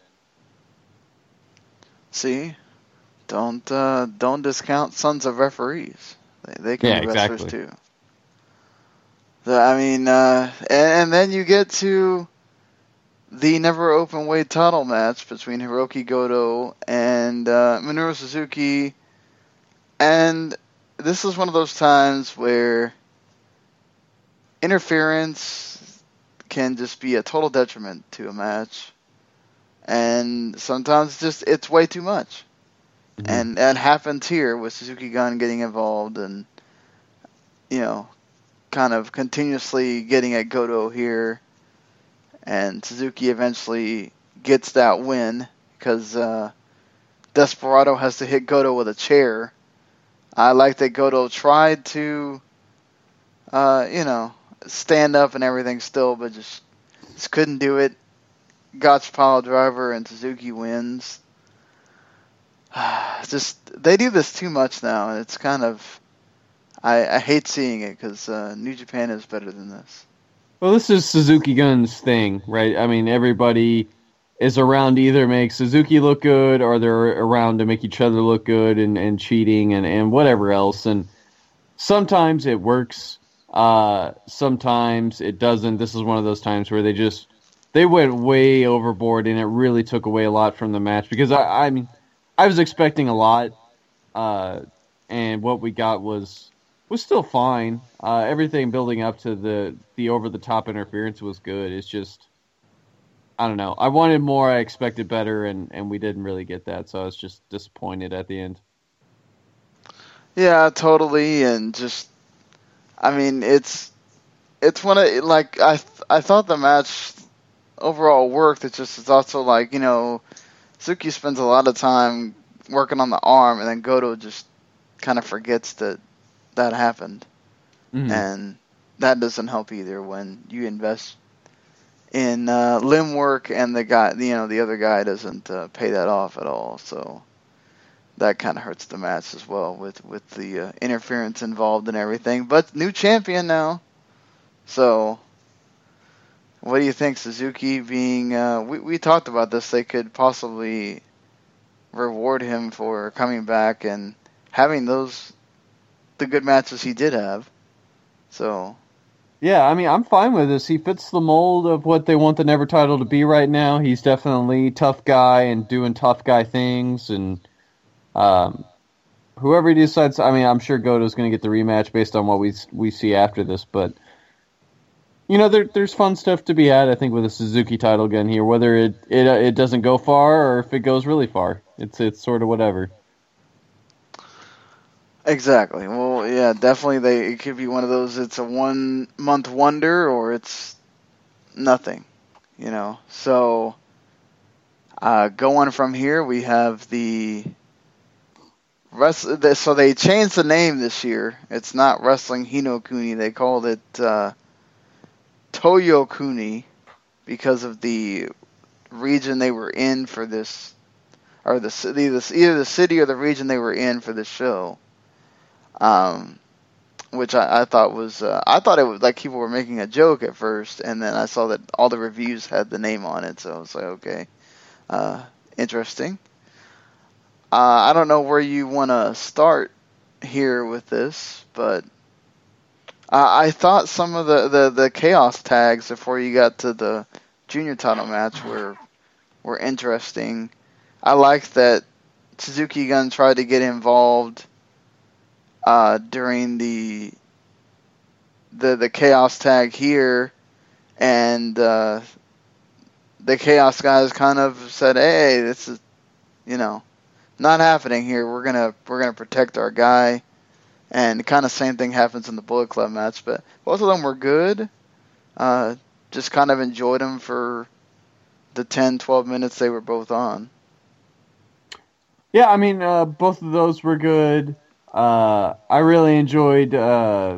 See, don't uh, don't discount sons of referees. They, they can yeah, be wrestlers exactly. too. The, I mean, uh, and, and then you get to the never open weight title match between Hiroki Goto and uh, Minoru Suzuki, and this is one of those times where interference can just be a total detriment to a match, and sometimes just it's way too much, mm-hmm. and that happens here with Suzuki Gun getting involved, and you know. Kind of continuously getting at Goto here, and Suzuki eventually gets that win because uh, Desperado has to hit Goto with a chair. I like that Goto tried to, uh, you know, stand up and everything still, but just Just couldn't do it. Gotch pile driver and Suzuki wins. Just they do this too much now, and it's kind of I, I hate seeing it because uh, New Japan is better than this. Well, this is Suzuki Gun's thing, right? I mean, everybody is around to either make Suzuki look good or they're around to make each other look good and, and cheating and, and whatever else. And sometimes it works. Uh, sometimes it doesn't. This is one of those times where they just they went way overboard and it really took away a lot from the match because I, I mean, I was expecting a lot, uh, and what we got was was still fine. Uh, everything building up to the, the over-the-top interference was good. It's just, I don't know. I wanted more, I expected better, and, and we didn't really get that, so I was just disappointed at the end. Yeah, totally, and just, I mean, it's, it's one of, like, I, I thought the match overall worked. It's just, it's also like, you know, Suzuki spends a lot of time working on the arm, and then Goto just kind of forgets that that happened. Mm-hmm. And that doesn't help either when you invest in uh, limb work and the guy, you know, the other guy doesn't uh, pay that off at all. So that kind of hurts the match as well with, with the uh, interference involved and everything. But new champion now. So what do you think, Suzuki being... Uh, we, we talked about this. They could possibly reward him for coming back and having those... the good matches he did have. So... Yeah, I mean, I'm fine with this. He fits the mold of what they want the Never title to be right now. He's definitely a tough guy and doing tough guy things. And um, whoever he decides... I mean, I'm sure Goto's going to get the rematch based on what we we see after this, but... You know, there, there's fun stuff to be had, I think, with a Suzuki title gun here. Whether it, it uh, it doesn't go far or if it goes really far. It's it's sort of whatever. Exactly. Well, yeah, definitely they it could be one of those, it's a one-month wonder or it's nothing, you know. So, uh, going from here, we have the... Rest, so they changed the name this year. It's not Wrestling Hinokuni. They called it... Uh, Toyokuni because of the region they were in for this, or the city, this either the city or the region they were in for the show. Um, which I, I thought was, uh, I thought it was like people were making a joke at first, and then I saw that all the reviews had the name on it, so I was like, okay, uh, interesting. Uh, I don't know where you want to start here with this, but. Uh, I thought some of the, the, the chaos tags before you got to the junior title match were were interesting. I liked that Suzuki Gun tried to get involved uh, during the the the chaos tag here, and uh, the chaos guys kind of said, "Hey, this is you know not happening here. We're gonna we're gonna protect our guy." And kind of same thing happens in the Bullet Club match, but both of them were good. Uh, just kind of enjoyed them for the ten, twelve minutes they were both on. Yeah, I mean, uh, both of those were good. Uh, I really enjoyed uh,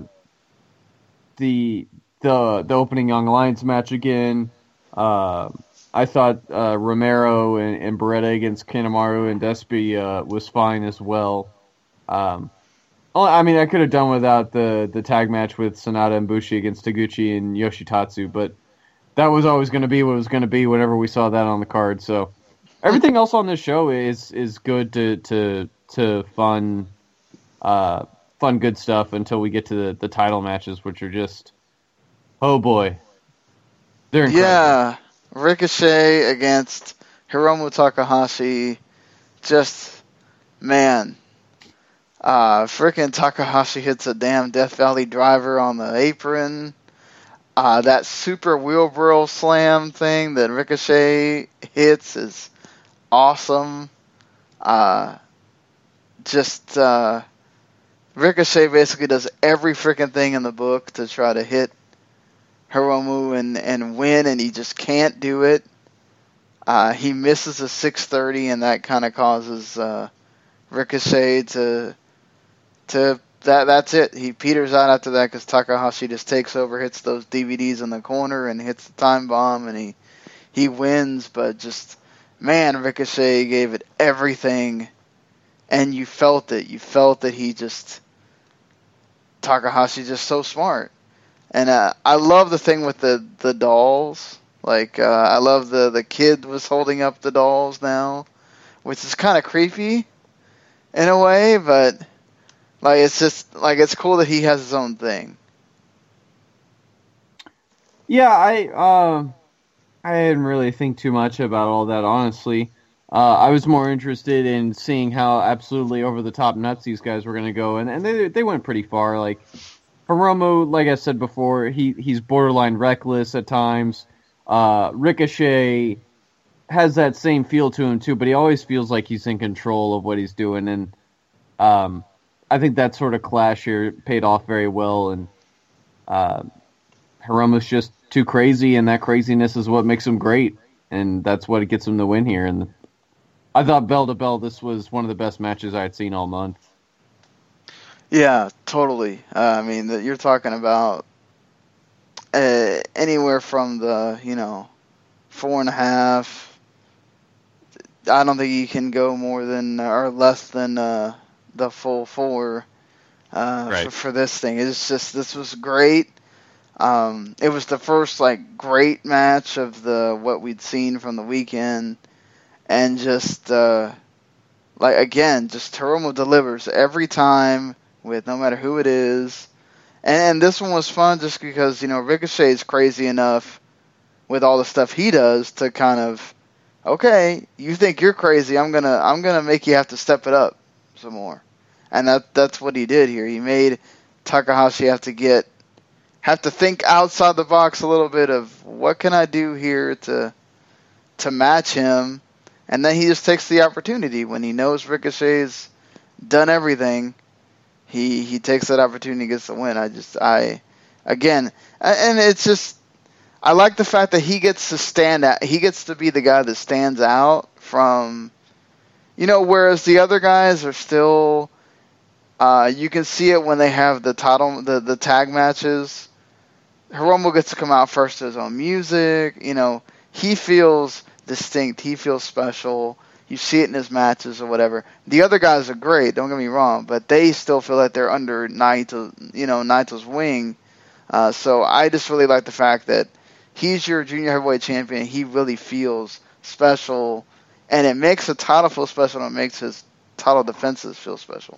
the the the opening Young Alliance match again. Uh, I thought uh, Romero and, and Beretta against Kanemaru and Despy uh, was fine as well. Um, I mean, I could have done without the, the tag match with Sanada and Bushi against Taguchi and Yoshitatsu, but that was always going to be what it was going to be whenever we saw that on the card. So everything else on this show is is good to to to fun, uh, fun good stuff until we get to the, the title matches, which are just, oh boy, they're incredible. Yeah, Ricochet against Hiromu Takahashi, just man. Uh, frickin' Takahashi hits a damn Death Valley driver on the apron. Uh, that super wheelbarrow slam thing that Ricochet hits is awesome. Uh, just, uh, Ricochet basically does every frickin' thing in the book to try to hit Hiromu and, and win, and he just can't do it. Uh, he misses a six thirty, and that kind of causes, uh, Ricochet to... to that that's it. He peters out after that because Takahashi just takes over, hits those D V Ds in the corner, and hits the time bomb, and he he wins. But just, man, Ricochet gave it everything, and you felt it. You felt that he just, Takahashi's just so smart. And uh, I love the thing with the, the dolls. Like, uh, I love the, the kid was holding up the dolls now, which is kind of creepy in a way, but like it's just like it's cool that he has his own thing. Yeah, I uh, I didn't really think too much about all that, honestly. Uh, I was more interested in seeing how absolutely over the top nuts these guys were going to go, and, and they they went pretty far. Like Hiromu, like I said before, he he's borderline reckless at times. Uh, Ricochet has that same feel to him too, but he always feels like he's in control of what he's doing, and um, I think that sort of clash here paid off very well. And uh, Hiromu's just too crazy, and that craziness is what makes him great, and that's what gets him the win here. And I thought bell to bell, this was one of the best matches I had seen all month. Yeah, totally. Uh, I mean, the, you're talking about uh, anywhere from the, you know, four and a half. I don't think you can go more than or less than uh, the full four uh, right. for, for this thing. It's just this was great. Um, it was the first like great match of the what we'd seen from the weekend, and just uh, like again, just Hiromu delivers every time with no matter who it is. And this one was fun just because, you know, Ricochet is crazy enough with all the stuff he does to kind of, okay, you think you're crazy, I'm gonna I'm gonna make you have to step it up some more. And that that's what he did here. He made Takahashi have to get have to think outside the box a little bit of what can I do here to to match him, and then he just takes the opportunity when he knows Ricochet's done everything. He he takes that opportunity, gets the win. I just I again, and it's just I like the fact that he gets to stand out. He gets to be the guy that stands out from, you know, whereas the other guys are still. Uh, you can see it when they have the title, the the tag matches. Hiromu gets to come out first to his own music. You know, he feels distinct. He feels special. You see it in his matches or whatever. The other guys are great, don't get me wrong, but they still feel like they're under Naito, you know, Naito's wing. Uh, so I just really like the fact that he's your junior heavyweight champion. He really feels special, and it makes the title feel special, and it makes his title defenses feel special.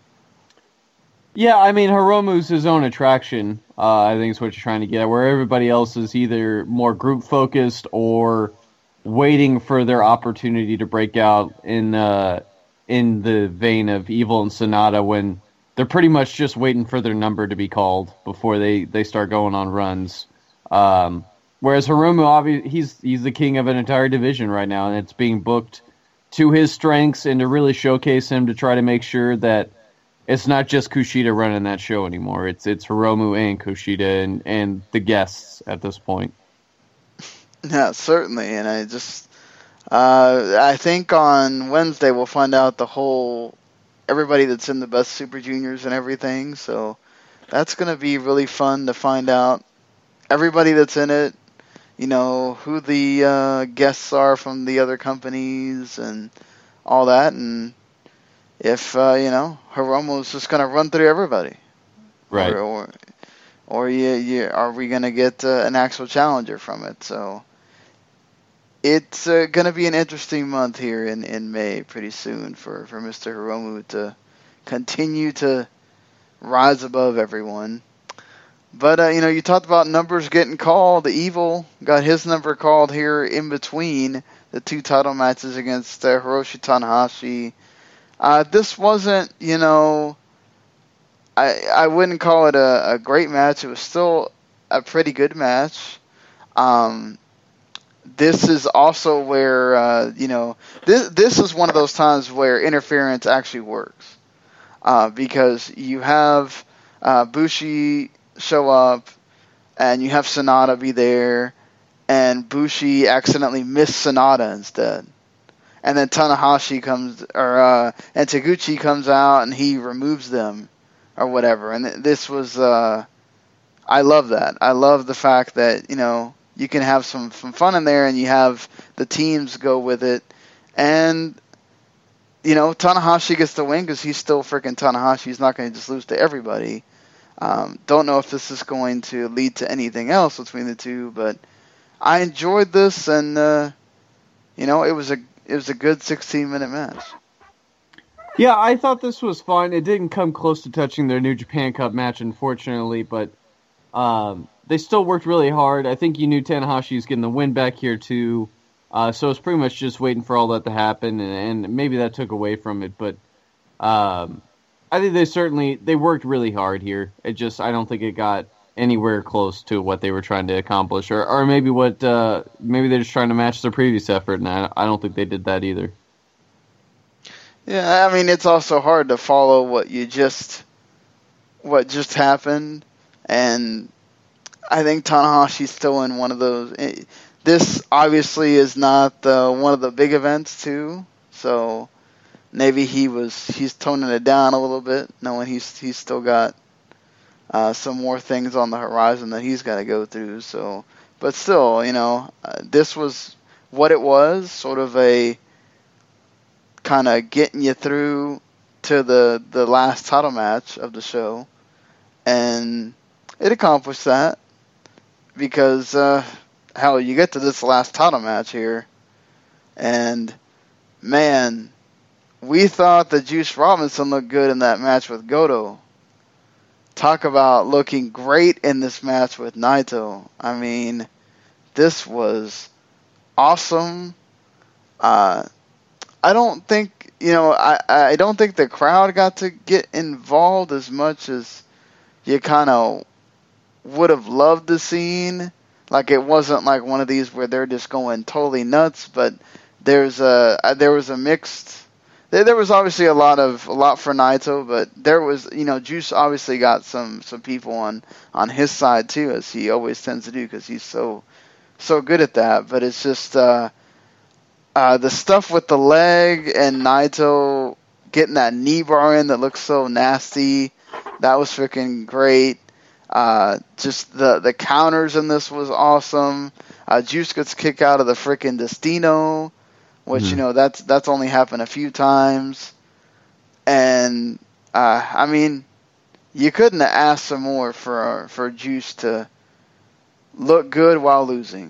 Yeah, I mean, Hiromu's his own attraction, uh, I think is what you're trying to get at, where everybody else is either more group-focused or waiting for their opportunity to break out in uh, in the vein of Evil and Sonata when they're pretty much just waiting for their number to be called before they, they start going on runs. Um, whereas Hiromu, obviously, he's he's the king of an entire division right now, and it's being booked to his strengths and to really showcase him to try to make sure that it's not just Kushida running that show anymore. It's it's Hiromu and Kushida and, and the guests at this point. Yeah, certainly, and I just, uh, I think on Wednesday we'll find out the whole, everybody that's in the Best Super Juniors and everything, so that's going to be really fun to find out everybody that's in it, you know, who the uh, guests are from the other companies and all that, and if, uh, you know, Hiromu's just going to run through everybody. Right. Or, or, or you, you, are we going to get uh, an actual challenger from it, so it's uh, going to be an interesting month here in, in May pretty soon for, for Mister Hiromu to continue to rise above everyone. But, uh, you know, you talked about numbers getting called. The Evil got his number called here in between the two title matches against uh, Hiroshi Tanahashi. Uh, this wasn't, you know, I I wouldn't call it a, a great match. It was still a pretty good match. Um, this is also where, uh, you know, this this is one of those times where interference actually works. Uh, because you have uh, Bushi show up, and you have Sonata be there, and Bushi accidentally missed Sonata instead. And then Tanahashi comes, or uh, and Taguchi comes out, and he removes them or whatever. And th- this was, uh, I love that. I love the fact that, you know, you can have some, some fun in there and you have the teams go with it. And, you know, Tanahashi gets the win because he's still freaking Tanahashi. He's not going to just lose to everybody. Um, don't know if this is going to lead to anything else between the two, but I enjoyed this, and uh, you know, it was a it was a good sixteen minute match. Yeah, I thought this was fun. It didn't come close to touching their New Japan Cup match, unfortunately, but um, they still worked really hard. I think you knew Tanahashi was getting the win back here too, uh, so it's pretty much just waiting for all that to happen, and, and maybe that took away from it, but. Um, I think they certainly, they worked really hard here. It just, I don't think it got anywhere close to what they were trying to accomplish. Or, or maybe what, uh, maybe they're just trying to match their previous effort, and I, I don't think they did that either. Yeah, I mean, it's also hard to follow what you just, what just happened. And I think Tanahashi's still in one of those. This obviously is not the, one of the big events, too. So maybe he was he's toning it down a little bit, knowing he's he's still got uh, some more things on the horizon that he's got to go through. So, but still, you know, uh, this was what it was, sort of a kind of getting you through to the the last title match of the show, and it accomplished that because uh, hell, you get to this last title match here, and man. We thought that Juice Robinson looked good in that match with Goto. Talk about looking great in this match with Naito. I mean, this was awesome. Uh, I don't think, you know, I, I don't think the crowd got to get involved as much as you kind of would have loved to seen. Like, it wasn't like one of these where they're just going totally nuts, but there's a, there was a mixed... There was obviously a lot of a lot for Naito, but there was, you know, Juice obviously got some, some people on, on his side too, as he always tends to do, because he's so so good at that. But it's just uh, uh, the stuff with the leg and Naito getting that knee bar in that looks so nasty. That was freaking great. Uh, just the the counters in this was awesome. Uh, Juice gets kicked out of the freaking Destino. Which, mm-hmm. you know, that's that's only happened a few times. And, uh, I mean, you couldn't have asked some more for for Juice to look good while losing.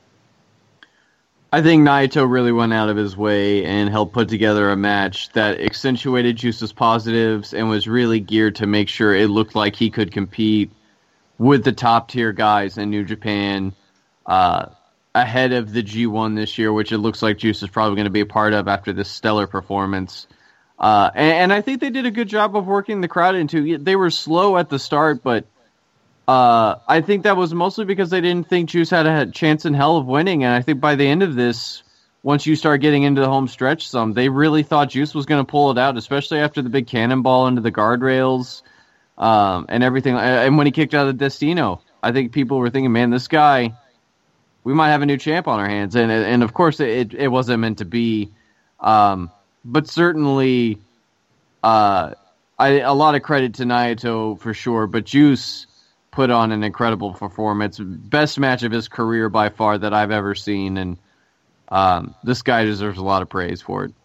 I think Naito really went out of his way and helped put together a match that accentuated Juice's positives and was really geared to make sure it looked like he could compete with the top-tier guys in New Japan, uh, ahead of the G one this year, which it looks like Juice is probably going to be a part of after this stellar performance. Uh, and, and I think they did a good job of working the crowd into. They were slow at the start, but uh, I think that was mostly because they didn't think Juice had a chance in hell of winning. And I think by the end of this, once you start getting into the home stretch some, they really thought Juice was going to pull it out, especially after the big cannonball into the guardrails um, and everything. And when he kicked out of the Destino, I think people were thinking, man, this guy... we might have a new champ on our hands. And, and of course, it, it wasn't meant to be. Um, but certainly, uh, I, a lot of credit to Naito for sure. But Juice put on an incredible performance. Best match of his career by far that I've ever seen. And um, this guy deserves a lot of praise for it.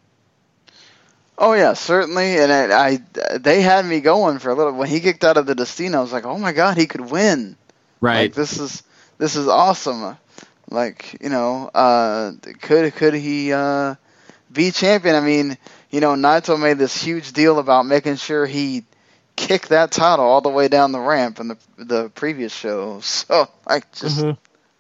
Oh, yeah, certainly. And I, I they had me going for a little. When he kicked out of the Destino, I was like, oh, my God, he could win. Right. Like, this is... This is awesome. Like, you know, uh, could could he uh, be champion? I mean, you know, Naito made this huge deal about making sure he kicked that title all the way down the ramp in the the previous show. So, like, just mm-hmm.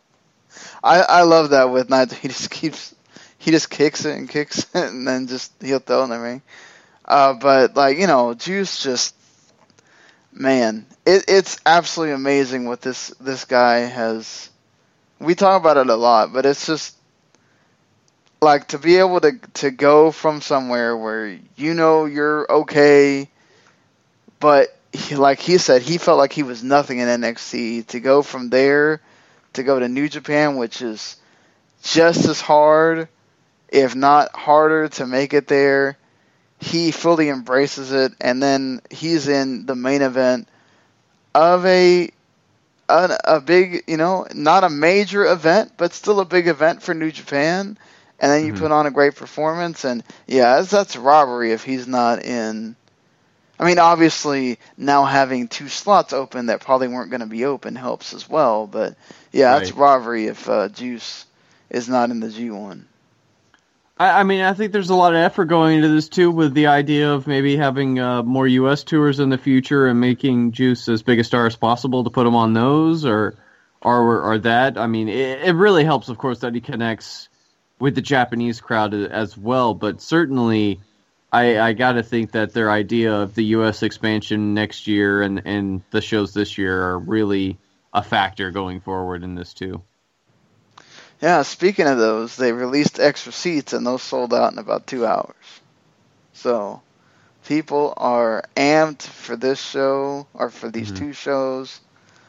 I I love that with Naito. He just keeps he just kicks it and kicks it and then just he'll throw it in the ring. Uh, but like, you know, Juice just. Man, it, it's absolutely amazing what this, this guy has... We talk about it a lot, but it's just... Like, to be able to, to go from somewhere where you know you're okay, but he, like he said, he felt like he was nothing in N X T. To go from there to go to New Japan, which is just as hard, if not harder, to make it there. he fully embraces it, and then he's in the main event of a, a a big, you know, not a major event, but still a big event for New Japan, and then you mm-hmm. put on a great performance, and yeah, that's, that's robbery if he's not in. I mean, obviously, now having two slots open that probably weren't going to be open helps as well, but yeah, right. That's robbery if uh, Juice is not in the G one. I, I mean, I think there's a lot of effort going into this, too, with the idea of maybe having uh, more U S tours in the future and making Juice as big a star as possible to put him on those, or or, or that. I mean, it, it really helps, of course, that he connects with the Japanese crowd as well, but certainly I, I got to think that their idea of the U S expansion next year and, and the shows this year are really a factor going forward in this, too. Yeah, speaking of those, they released extra seats, and those sold out in about two hours. So, people are amped for this show, or for these mm-hmm. two shows,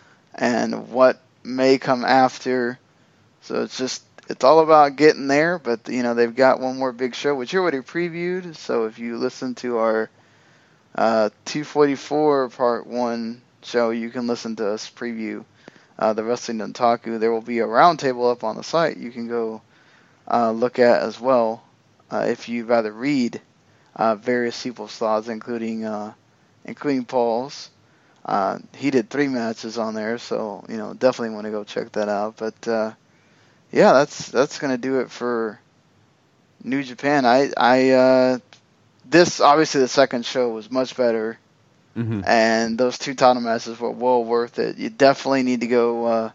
and what may come after. So it's just, it's all about getting there, but, you know, they've got one more big show, which you already previewed. So if you listen to our uh, two forty-four Part one show, you can listen to us preview Uh, the Wrestling Dontaku. There will be a roundtable up on the site you can go uh, look at as well uh, if you'd rather read uh, various people's thoughts, including uh, including Paul's. Uh, he did three matches on there, so you know definitely want to go check that out. But uh, yeah, that's that's gonna do it for New Japan. I I uh, this obviously the second show was much better. Mm-hmm. And those two title matches were well worth it. You definitely need to go uh,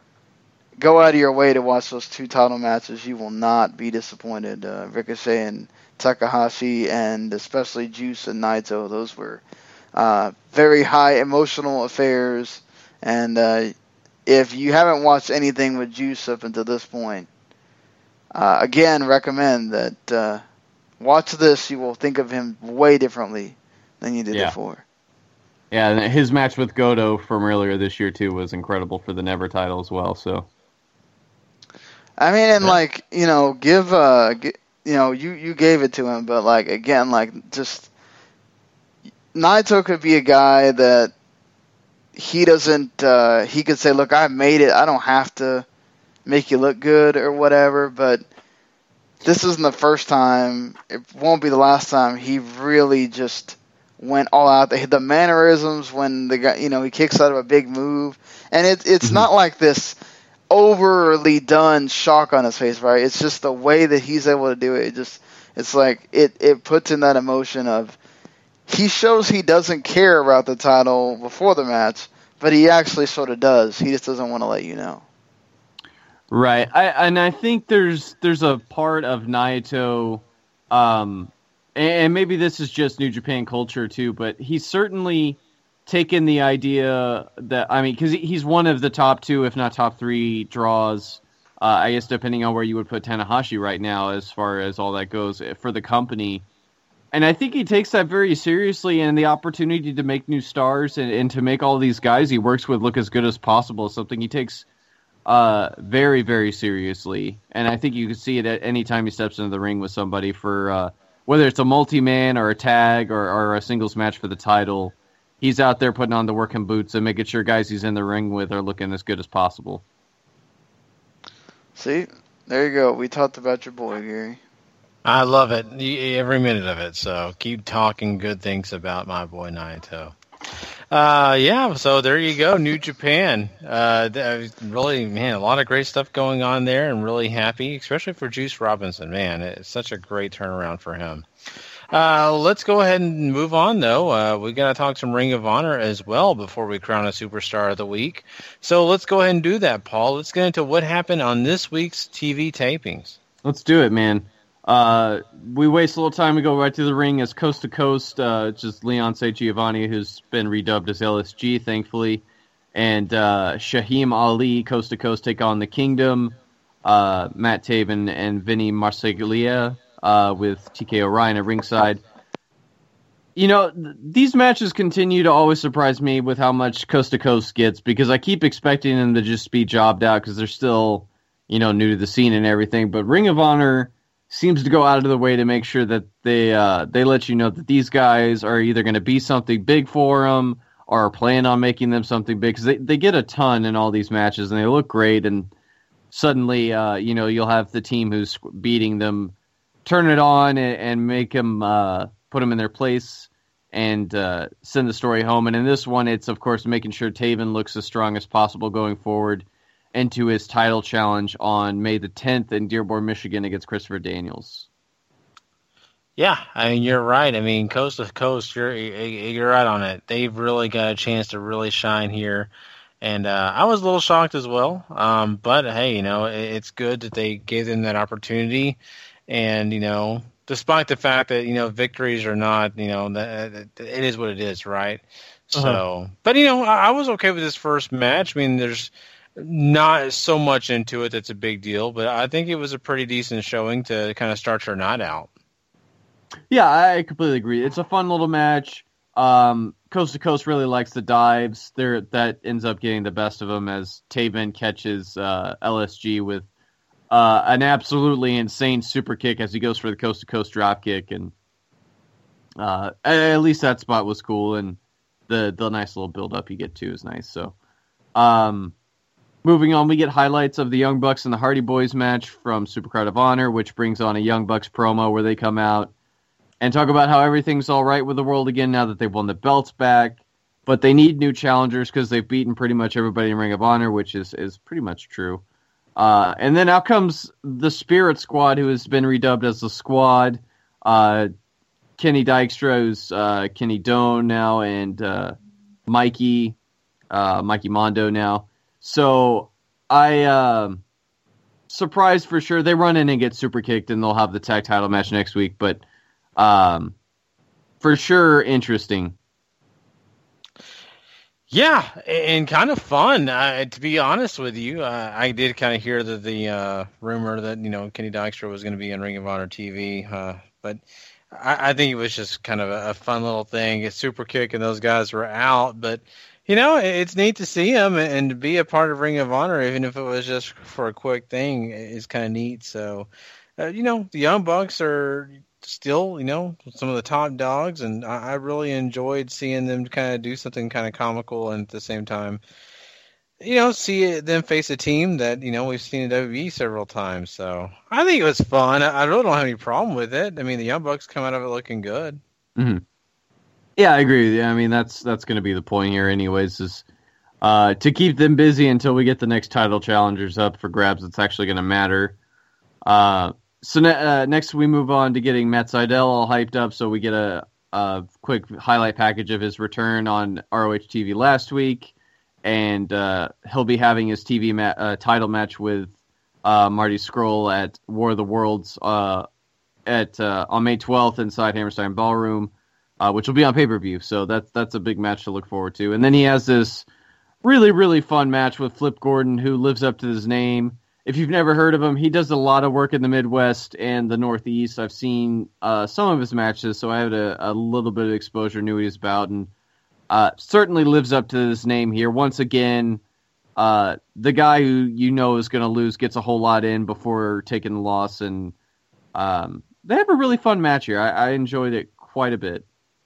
go out of your way to watch those two title matches. You will not be disappointed. Uh, Ricochet and Takahashi, and especially Juice and Naito, those were uh, very high emotional affairs. And uh, if you haven't watched anything with Juice up until this point, uh, again, recommend that uh, watch this. You will think of him way differently than you did yeah. before. Yeah, and his match with Goto from earlier this year, too, was incredible for the Never title as well, so. I mean, and, yeah. like, you know, give, uh, g- you know, you, you gave it to him, but, like, again, like, just, Naito could be a guy that he doesn't, uh, he could say, look, I made it, I don't have to make you look good or whatever, but this isn't the first time, it won't be the last time he really just went all out. The, the mannerisms when the guy, you know, he kicks out of a big move, and it, it's mm-hmm. not like this overly done shock on his face, right? It's just the way that he's able to do it. It just, it's like it, it puts in that emotion of he shows he doesn't care about the title before the match, but he actually sort of does. He just doesn't want to let you know. Right, I, and I think there's there's a part of Naito. Um, And maybe this is just New Japan culture, too, but he's certainly taken the idea that, I mean, because he's one of the top two, if not top three draws, uh, I guess depending on where you would put Tanahashi right now as far as all that goes for the company. And I think he takes that very seriously, and the opportunity to make new stars and, and to make all these guys he works with look as good as possible is something he takes uh, very, very seriously. And I think you can see it at any time he steps into the ring with somebody for... Uh, whether it's a multi-man or a tag or, or a singles match for the title, he's out there putting on the working boots and making sure guys he's in the ring with are looking as good as possible. See? There you go. We talked about your boy, Gary. I love it. Every minute of it. So keep talking good things about my boy Naito. Uh, yeah, so there you go, New Japan. Uh, really, man, a lot of great stuff going on there, and really happy, especially for Juice Robinson. Man, it's such a great turnaround for him. Uh, let's go ahead and move on, though. Uh, we got to talk some Ring of Honor as well before we crown a Superstar of the Week. So let's go ahead and do that, Paul. Let's get into what happened on this week's T V tapings. Let's do it, man. Uh, we waste a little time. We go right to the ring as Coast to Coast. Uh, it's just Leon St. Giovanni, who's been redubbed as L S G, thankfully. And uh, Shaheem Ali, Coast to Coast, take on the Kingdom. Uh, Matt Taven and Vinny Marseglia uh, with T K O'Ryan at ringside. You know, th- these matches continue to always surprise me with how much Coast to Coast gets, because I keep expecting them to just be jobbed out because they're still, you know, new to the scene and everything. But Ring of Honor seems to go out of the way to make sure that they uh, they let you know that these guys are either going to be something big for them or are planning on making them something big, because they, they get a ton in all these matches and they look great, and suddenly uh, you know, you'll have the team who's beating them turn it on and, and make them uh, put them in their place and uh, send the story home. And in this one, it's of course making sure Taven looks as strong as possible going forward into his title challenge on May the tenth in Dearborn, Michigan against Christopher Daniels. Yeah, I mean, you're right. I mean, coast to coast, you're you're right on it. They've really got a chance to really shine here. And uh, I was a little shocked as well. Um, but, hey, you know, it's good that they gave them that opportunity. And, you know, despite the fact that, you know, victories are not, you know, that, it is what it is, right? Uh-huh. So, but, you know, I, I was okay with this first match. I mean, there's not so much into it that's a big deal, but I think it was a pretty decent showing to kind of start your night out. Yeah, I completely agree. It's a fun little match. Um, Coast to Coast really likes the dives. There, that ends up getting the best of them as Taven catches uh, L S G with uh, an absolutely insane super kick as he goes for the Coast to Coast drop kick, and uh, at least that spot was cool, and the the nice little build up you get to is nice. So, um, moving on, we get highlights of the Young Bucks and the Hardy Boys match from Supercard of Honor, which brings on a Young Bucks promo where they come out and talk about how everything's all right with the world again now that they've won the belts back, but they need new challengers because they've beaten pretty much everybody in Ring of Honor, which is, is pretty much true. Uh, and then out comes the Spirit Squad, who has been redubbed as the Squad. Uh, Kenny Dykstra, who's uh, Kenny Doan now, and uh, Mikey, uh, Mikey Mondo now. So I uh, surprised for sure. They run in and get super kicked, and they'll have the tag title match next week, but Um, for sure, interesting. Yeah, and kind of fun. Uh, to be honest with you, uh, I did kind of hear the, the uh, rumor that, you know, Kenny Dykstra was going to be in Ring of Honor T V, uh, but I, I think it was just kind of a, a fun little thing. It's super kick, and those guys were out, but you know, it's neat to see him and to be a part of Ring of Honor, even if it was just for a quick thing, is kind of neat. So, uh, you know, the Young Bucks are still, you know, some of the top dogs, and I, I really enjoyed seeing them kind of do something kind of comical, and at the same time, you know, see them face a team that, you know, we've seen in W W E several times. So I think it was fun. I, I really don't have any problem with it. I mean, the Young Bucks come out of it looking good. Mm-hmm. Yeah, I agree with you. I mean, that's that's going to be the point here, anyways, is uh, to keep them busy until we get the next title challengers up for grabs. It's actually going to matter. Uh, So ne- uh, next we move on to getting Matt Sydal all hyped up, so we get a, a quick highlight package of his return on R O H T V last week, and uh, he'll be having his T V ma- uh, title match with uh, Marty Scurll at War of the Worlds uh, at uh, on May twelfth inside Hammerstein Ballroom, uh, which will be on pay-per-view, so that's, that's a big match to look forward to. And then he has this really, really fun match with Flip Gordon, who lives up to his name. If you've never heard of him, he does a lot of work in the Midwest and the Northeast. I've seen uh, some of his matches, so I had a, a little bit of exposure, knew what he was about, and uh, certainly lives up to his name here. Once again, uh, the guy who you know is going to lose gets a whole lot in before taking the loss, and um, they have a really fun match here. I, I enjoyed it quite a bit.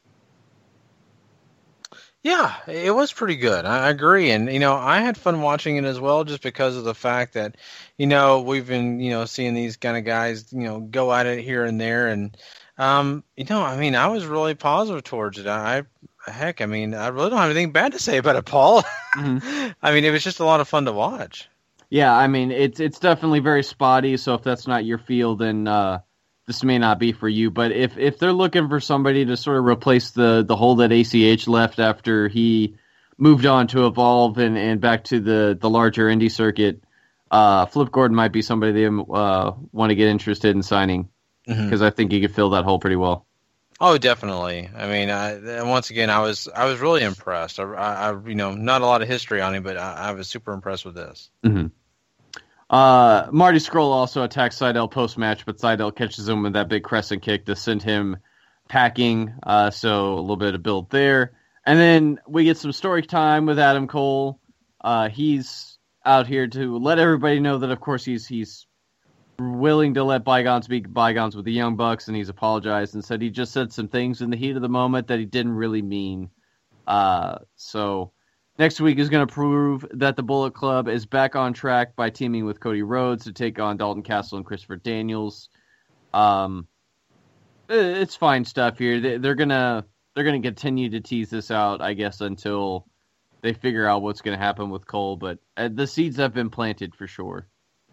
Yeah, it was pretty good. I agree. And, you know, I had fun watching it as well, just because of the fact that, you know, we've been, you know, seeing these kind of guys, you know, go at it here and there. And, um, you know, I mean, I was really positive towards it. I, heck, I mean, I really don't have anything bad to say about it, Paul. Mm-hmm. I mean, it was just a lot of fun to watch. Yeah, I mean, it's, it's definitely very spotty. So if that's not your field, then, uh, this may not be for you, but if, if they're looking for somebody to sort of replace the, the hole that A C H left after he moved on to Evolve and, and back to the, the larger indie circuit, uh, Flip Gordon might be somebody they uh, want to get interested in signing, because mm-hmm. I think he could fill that hole pretty well. Oh, definitely. I mean, I, once again, I was I was really impressed. I, I, you know, not a lot of history on him, but I, I was super impressed with this. Mm-hmm. Uh, Marty Scurll also attacks Sydal post-match, but Sydal catches him with that big crescent kick to send him packing, uh, so a little bit of build there. And then we get some story time with Adam Cole. Uh, he's out here to let everybody know that, of course, he's he's willing to let bygones be bygones with the Young Bucks, and he's apologized and said he just said some things in the heat of the moment that he didn't really mean. Uh, so next week is going to prove that the Bullet Club is back on track by teaming with Cody Rhodes to take on Dalton Castle and Christopher Daniels. Um, it's fine stuff here. They're gonna they're gonna continue to tease this out, I guess, until they figure out what's going to happen with Cole. But uh, the seeds have been planted for sure.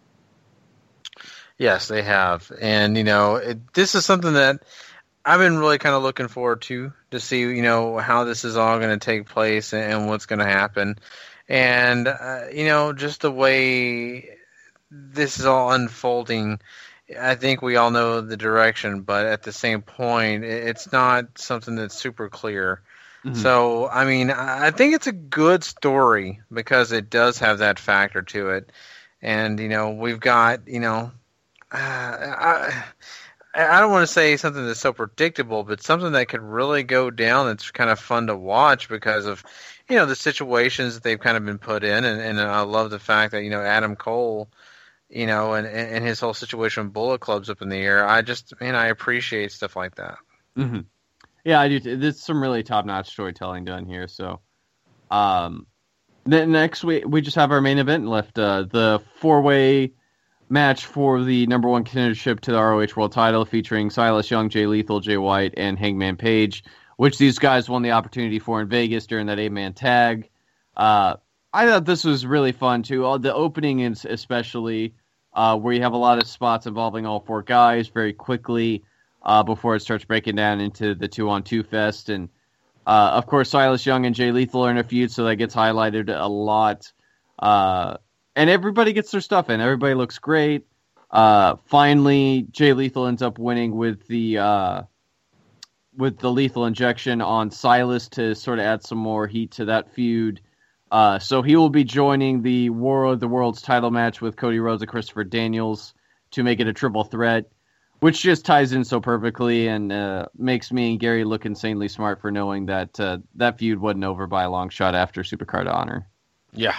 Yes, they have. And, you know, it, this is something that I've been really kind of looking forward to, to see, you know, how this is all going to take place and, and what's going to happen. And, uh, you know, just the way this is all unfolding, I think we all know the direction, but at the same point, it's not something that's super clear. Mm-hmm. So, I mean, I think it's a good story because it does have that factor to it. And, you know, we've got, you know, uh, I, I don't want to say something that's so predictable, but something that could really go down that's kind of fun to watch because of, you know, the situations that they've kind of been put in. And, and I love the fact that, you know, Adam Cole, you know, and, and his whole situation with Bullet Club's up in the air. I just, man, I appreciate stuff like that. Mm-hmm. Yeah, I do. Too. There's some really top-notch storytelling done here. So, um, then next week we just have our main event left, uh, the four-way match for the number one contendership to the R O H World Title, featuring Silas Young, Jay Lethal, Jay White, and Hangman Page, which these guys won the opportunity for in Vegas during that eight-man tag. Uh, I thought this was really fun too. All the opening is especially uh, where you have a lot of spots involving all four guys very quickly. Uh, before it starts breaking down into the two-on-two fest. And, uh, of course, Silas Young and Jay Lethal are in a feud, so that gets highlighted a lot. Uh, and everybody gets their stuff in. Everybody looks great. Uh, finally, Jay Lethal ends up winning with the uh, with the lethal injection on Silas to sort of add some more heat to that feud. Uh, so he will be joining the War of the Worlds title match with Cody Rhodes and Christopher Daniels to make it a triple threat. Which just ties in so perfectly and uh, makes me and Gary look insanely smart for knowing that uh, that feud wasn't over by a long shot after Supercard of Honor. Yeah,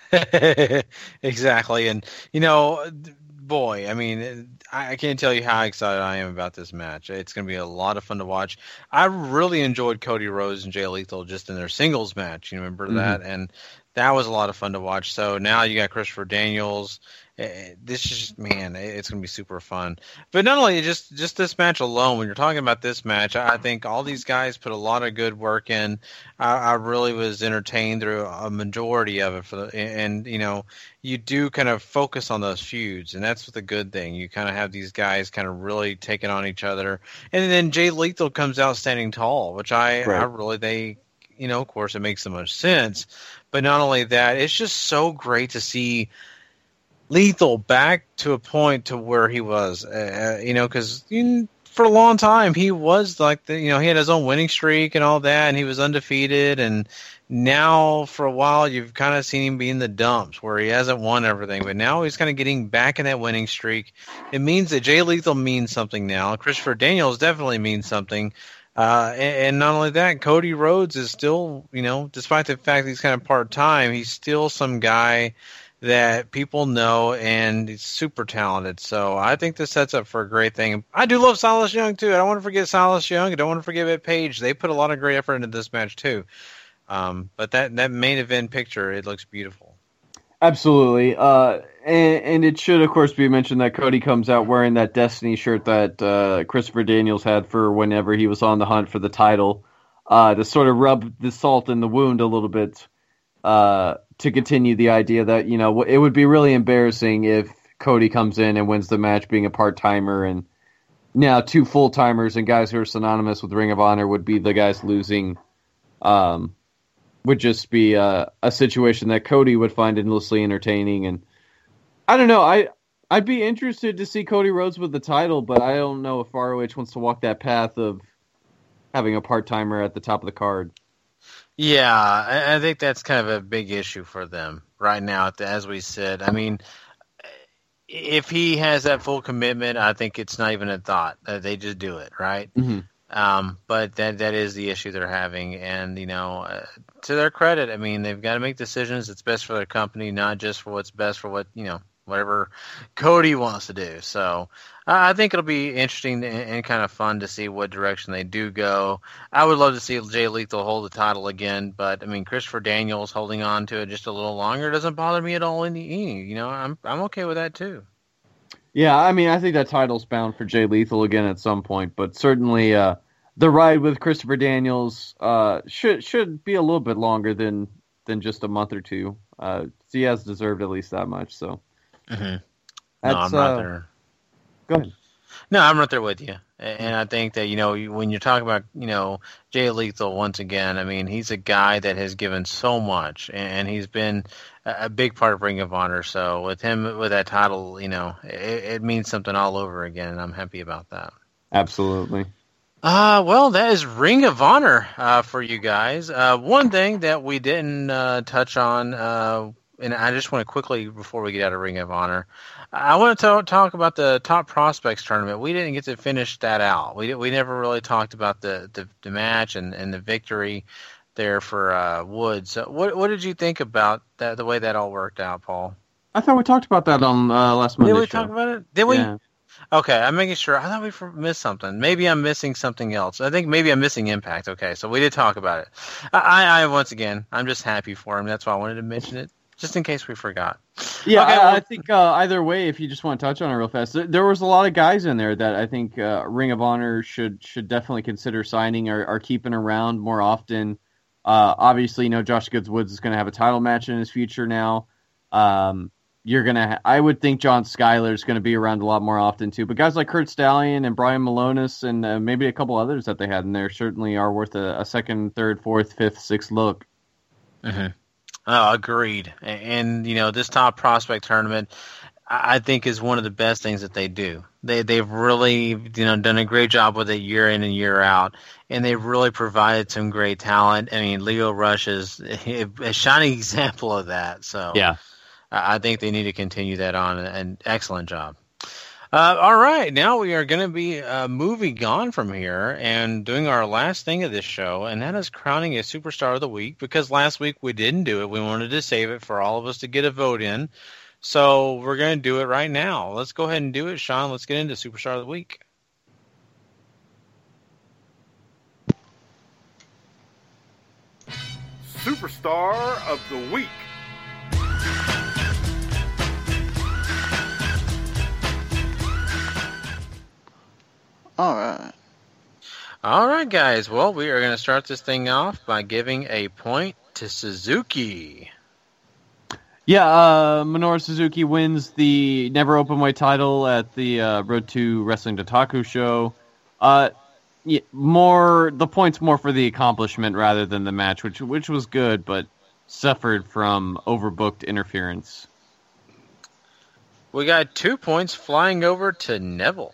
exactly. And, you know, boy, I mean, I can't tell you how excited I am about this match. It's going to be a lot of fun to watch. I really enjoyed Cody Rhodes and Jay Lethal just in their singles match. You remember mm-hmm. that? And that was a lot of fun to watch. So now you got Christopher Daniels. This is just, man, it's going to be super fun. But not only just, just this match alone, when you're talking about this match, I think all these guys put a lot of good work in. I, I really was entertained through a majority of it. For the, and, you know, you do kind of focus on those feuds, and that's the good thing. You kind of have these guys kind of really taking on each other. And then Jay Lethal comes out standing tall, which I, right. I really, they, you know, of course, it makes so much sense. But not only that, it's just so great to see Lethal back to a point to where he was, uh, you know, because for a long time he was like, the, you know, he had his own winning streak and all that, and he was undefeated. And now for a while you've kind of seen him be in the dumps where he hasn't won everything, but now he's kind of getting back in that winning streak. It means that Jay Lethal means something now. Christopher Daniels definitely means something. Uh, and, and not only that, Cody Rhodes is still, you know, despite the fact that he's kind of part-time, he's still some guy that people know, and he's super talented. So I think this sets up for a great thing. I do love Silas Young, too. I don't want to forget Silas Young. I don't want to forget Ed Page. They put a lot of great effort into this match, too. Um, but that, that main event picture, it looks beautiful. Absolutely. Uh, and, and it should, of course, be mentioned that Cody comes out wearing that Destiny shirt that uh, Christopher Daniels had for whenever he was on the hunt for the title, uh, to sort of rub the salt in the wound a little bit. Uh, to continue the idea that, you know, it would be really embarrassing if Cody comes in and wins the match being a part-timer, and now two full-timers and guys who are synonymous with Ring of Honor would be the guys losing. Um, would just be a, a situation that Cody would find endlessly entertaining. And I don't know, I, I'd be interested to see Cody Rhodes with the title, but I don't know if R O H wants to walk that path of having a part-timer at the top of the card. Yeah, I think that's kind of a big issue for them right now, as we said. I mean, if he has that full commitment, I think it's not even a thought. They just do it, right? Mm-hmm. Um, but that that is the issue they're having. And, you know, uh, to their credit, I mean, they've got to make decisions that's best for their company, not just for what's best for what, you know, whatever Cody wants to do. So uh, I think it'll be interesting and, and kind of fun to see what direction they do go. I would love to see Jay Lethal hold the title again, but I mean, Christopher Daniels holding on to it just a little longer doesn't bother me at all. In the you know, I'm I'm okay with that too. Yeah, I mean, I think that title's bound for Jay Lethal again at some point, but certainly uh, the ride with Christopher Daniels uh, should should be a little bit longer than than just a month or two. Uh, he has deserved at least that much. So, mm-hmm. no, I'm not uh, there. Go ahead. No, I'm right there with you, and I think that you know when you're talking about you know Jay Lethal once again, I mean he's a guy that has given so much, and he's been a big part of Ring of Honor. So with him with that title, you know, it, it means something all over again, and I'm happy about that. Absolutely. Uh, well, that is Ring of Honor uh, for you guys. Uh, one thing that we didn't uh, touch on, uh, and I just want to quickly, before we get out of Ring of Honor, I want to talk about the Top Prospects tournament. We didn't get to finish that out. We we never really talked about the, the, the match and, and the victory there for uh, Woods. So what what did you think about that? The way that all worked out, Paul? I thought we talked about that on uh, last Monday. Did we show. talk about it? Did we? Yeah. Okay, I'm making sure. I thought we missed something. Maybe I'm missing something else. I think maybe I'm missing Impact. Okay, so we did talk about it. I, I once again, I'm just happy for him. That's why I wanted to mention it, just in case we forgot. Yeah, okay, I, well, I think uh, either way, if you just want to touch on it real fast, there, there was a lot of guys in there that I think uh, Ring of Honor should should definitely consider signing or, or keeping around more often. Uh, obviously, you know, Josh Goods Woods is going to have a title match in his future now. Um, you're gonna, ha- I would think John Skyler is going to be around a lot more often too. But guys like Kurt Stallion and Brian Malonis and uh, maybe a couple others that they had in there certainly are worth a, a second, third, fourth, fifth, sixth look. Mm-hmm. Oh, agreed. And, and you know, this Top Prospect tournament, I think, is one of the best things that they do. They they've really you know done a great job with it year in and year out, and they've really provided some great talent. I mean, Leo Rush is a shining example of that. So yeah. I think they need to continue that on. An excellent job. Uh, all right, now we are going to be uh, moving on from here and doing our last thing of this show, and that is crowning a Superstar of the Week, because last week we didn't do it. We wanted to save it for all of us to get a vote in, so we're going to do it right now. Let's go ahead and do it, Sean. Let's get into Superstar of the Week. Superstar of the Week. All right. All right, guys. Well, we are going to start this thing off by giving a point to Suzuki. Yeah, uh, Minoru Suzuki wins the Never Openweight title at the uh, Road to Wrestling Dotaku show. Uh, yeah, more the points more for the accomplishment rather than the match, which which was good, but suffered from overbooked interference. We got two points flying over to Neville.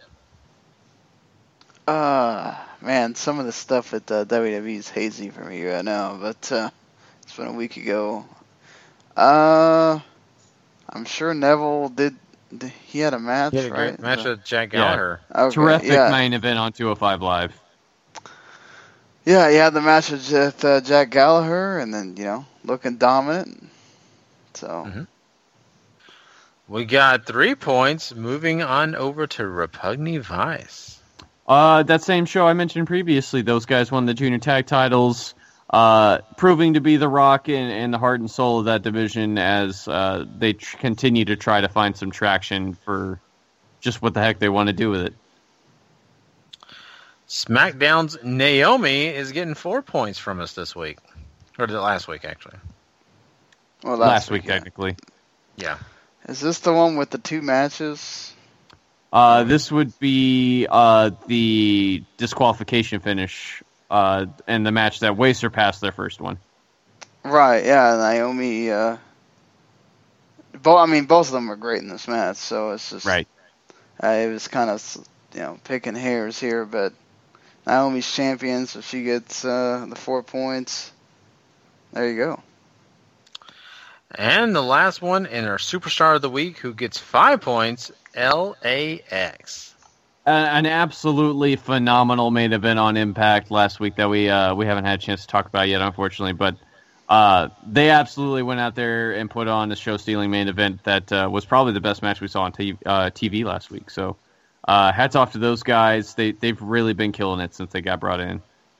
Uh, man, some of the stuff at uh, W W E is hazy for me right now, but uh, it's been a week ago. Uh, I'm sure Neville did. did he had a match, he had a right? great match with Jack Gallagher. Yeah. Okay, Terrific yeah. main event on two oh five Live. Yeah, he had the match with uh, Jack Gallagher, and then, you know, looking dominant. So. Mm-hmm. We got three points moving on over to Repugni Vice. Uh, that same show I mentioned previously, those guys won the junior tag titles, uh, proving to be the rock and, and the heart and soul of that division as uh, they tr- continue to try to find some traction for just what the heck they want to do with it. SmackDown's Naomi is getting four points from us this week. Or did it last week, actually? Well, last, last week, week yeah. technically. Yeah. Is this the one with the two matches? Uh, this would be uh, the disqualification finish uh, and the match that way surpassed their first one. Right, yeah, Naomi. Uh, bo- I mean, both of them were great in this match, so it's just right. Uh, it was kind of, you know, picking hairs here, but Naomi's champion, so she gets uh, the four points. There you go. And the last one in our Superstar of the Week, who gets five points, L A X. Uh, an absolutely phenomenal main event on Impact last week that we uh, we haven't had a chance to talk about yet, unfortunately. But Uh, they absolutely went out there and put on a show-stealing main event that uh, was probably the best match we saw on t- uh, T V last week. So uh, hats off to those guys. They, they've really been killing it since they got brought in.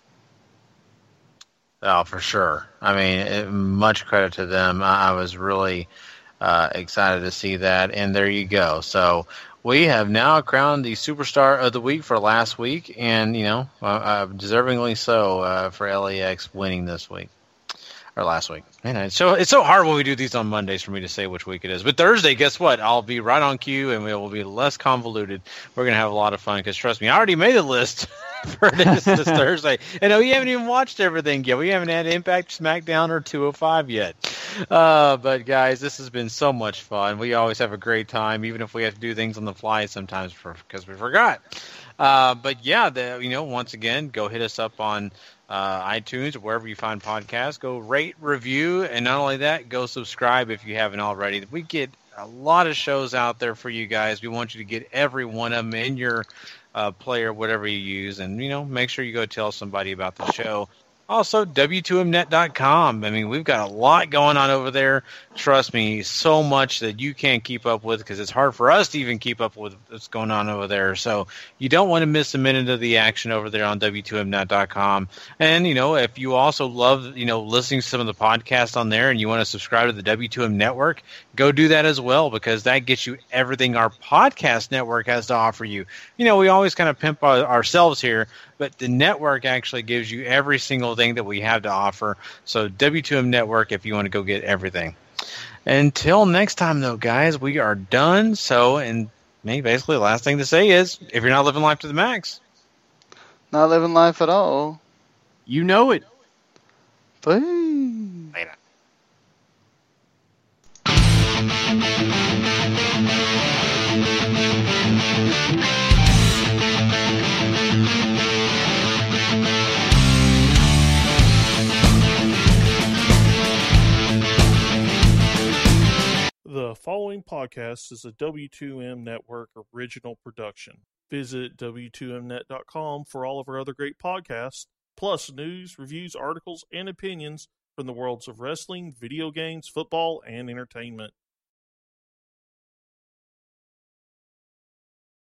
Oh, for sure. I mean, it, much credit to them. I, I was really uh, excited to see that, and there you go. So we have now crowned the Superstar of the Week for last week, and, you know, uh, uh, deservingly so uh, for L A X winning this week. Or last week. Man, it's so, it's so hard when we do these on Mondays for me to say which week it is. But Thursday, guess what? I'll be right on cue, and it will be less convoluted. We're going to have a lot of fun, because trust me, I already made a list for this, this Thursday. And we haven't even watched everything yet. We haven't had Impact, SmackDown, or two oh five yet. Uh, but, guys, this has been so much fun. We always have a great time, even if we have to do things on the fly sometimes because we forgot. Uh, but, yeah, the, you know, once again, go hit us up on Uh, iTunes, or wherever you find podcasts. Go rate, review, and not only that, go subscribe if you haven't already. We get a lot of shows out there for you guys. We want you to get every one of them in your uh, player, whatever you use, and, you know, make sure you go tell somebody about the show. Also, W two M net dot com. I mean, we've got a lot going on over there. Trust me, so much that you can't keep up with, because it's hard for us to even keep up with what's going on over there. So you don't want to miss a minute of the action over there on W two M net dot com. And, you know, if you also love, you know, listening to some of the podcasts on there and you want to subscribe to the W two M network, go do that as well, because that gets you everything our podcast network has to offer you. You know, we always kind of pimp our, ourselves here, but the network actually gives you every single thing that we have to offer. So W two M Network, if you want to go get everything. Until next time, though, guys, we are done. So, and me, basically, the last thing to say is, if you're not living life to the max, not living life at all, you know it. Bye. Later. The following podcast is a W two M Network original production. Visit W two M net dot com for all of our other great podcasts, plus news, reviews, articles, and opinions from the worlds of wrestling, video games, football, and entertainment.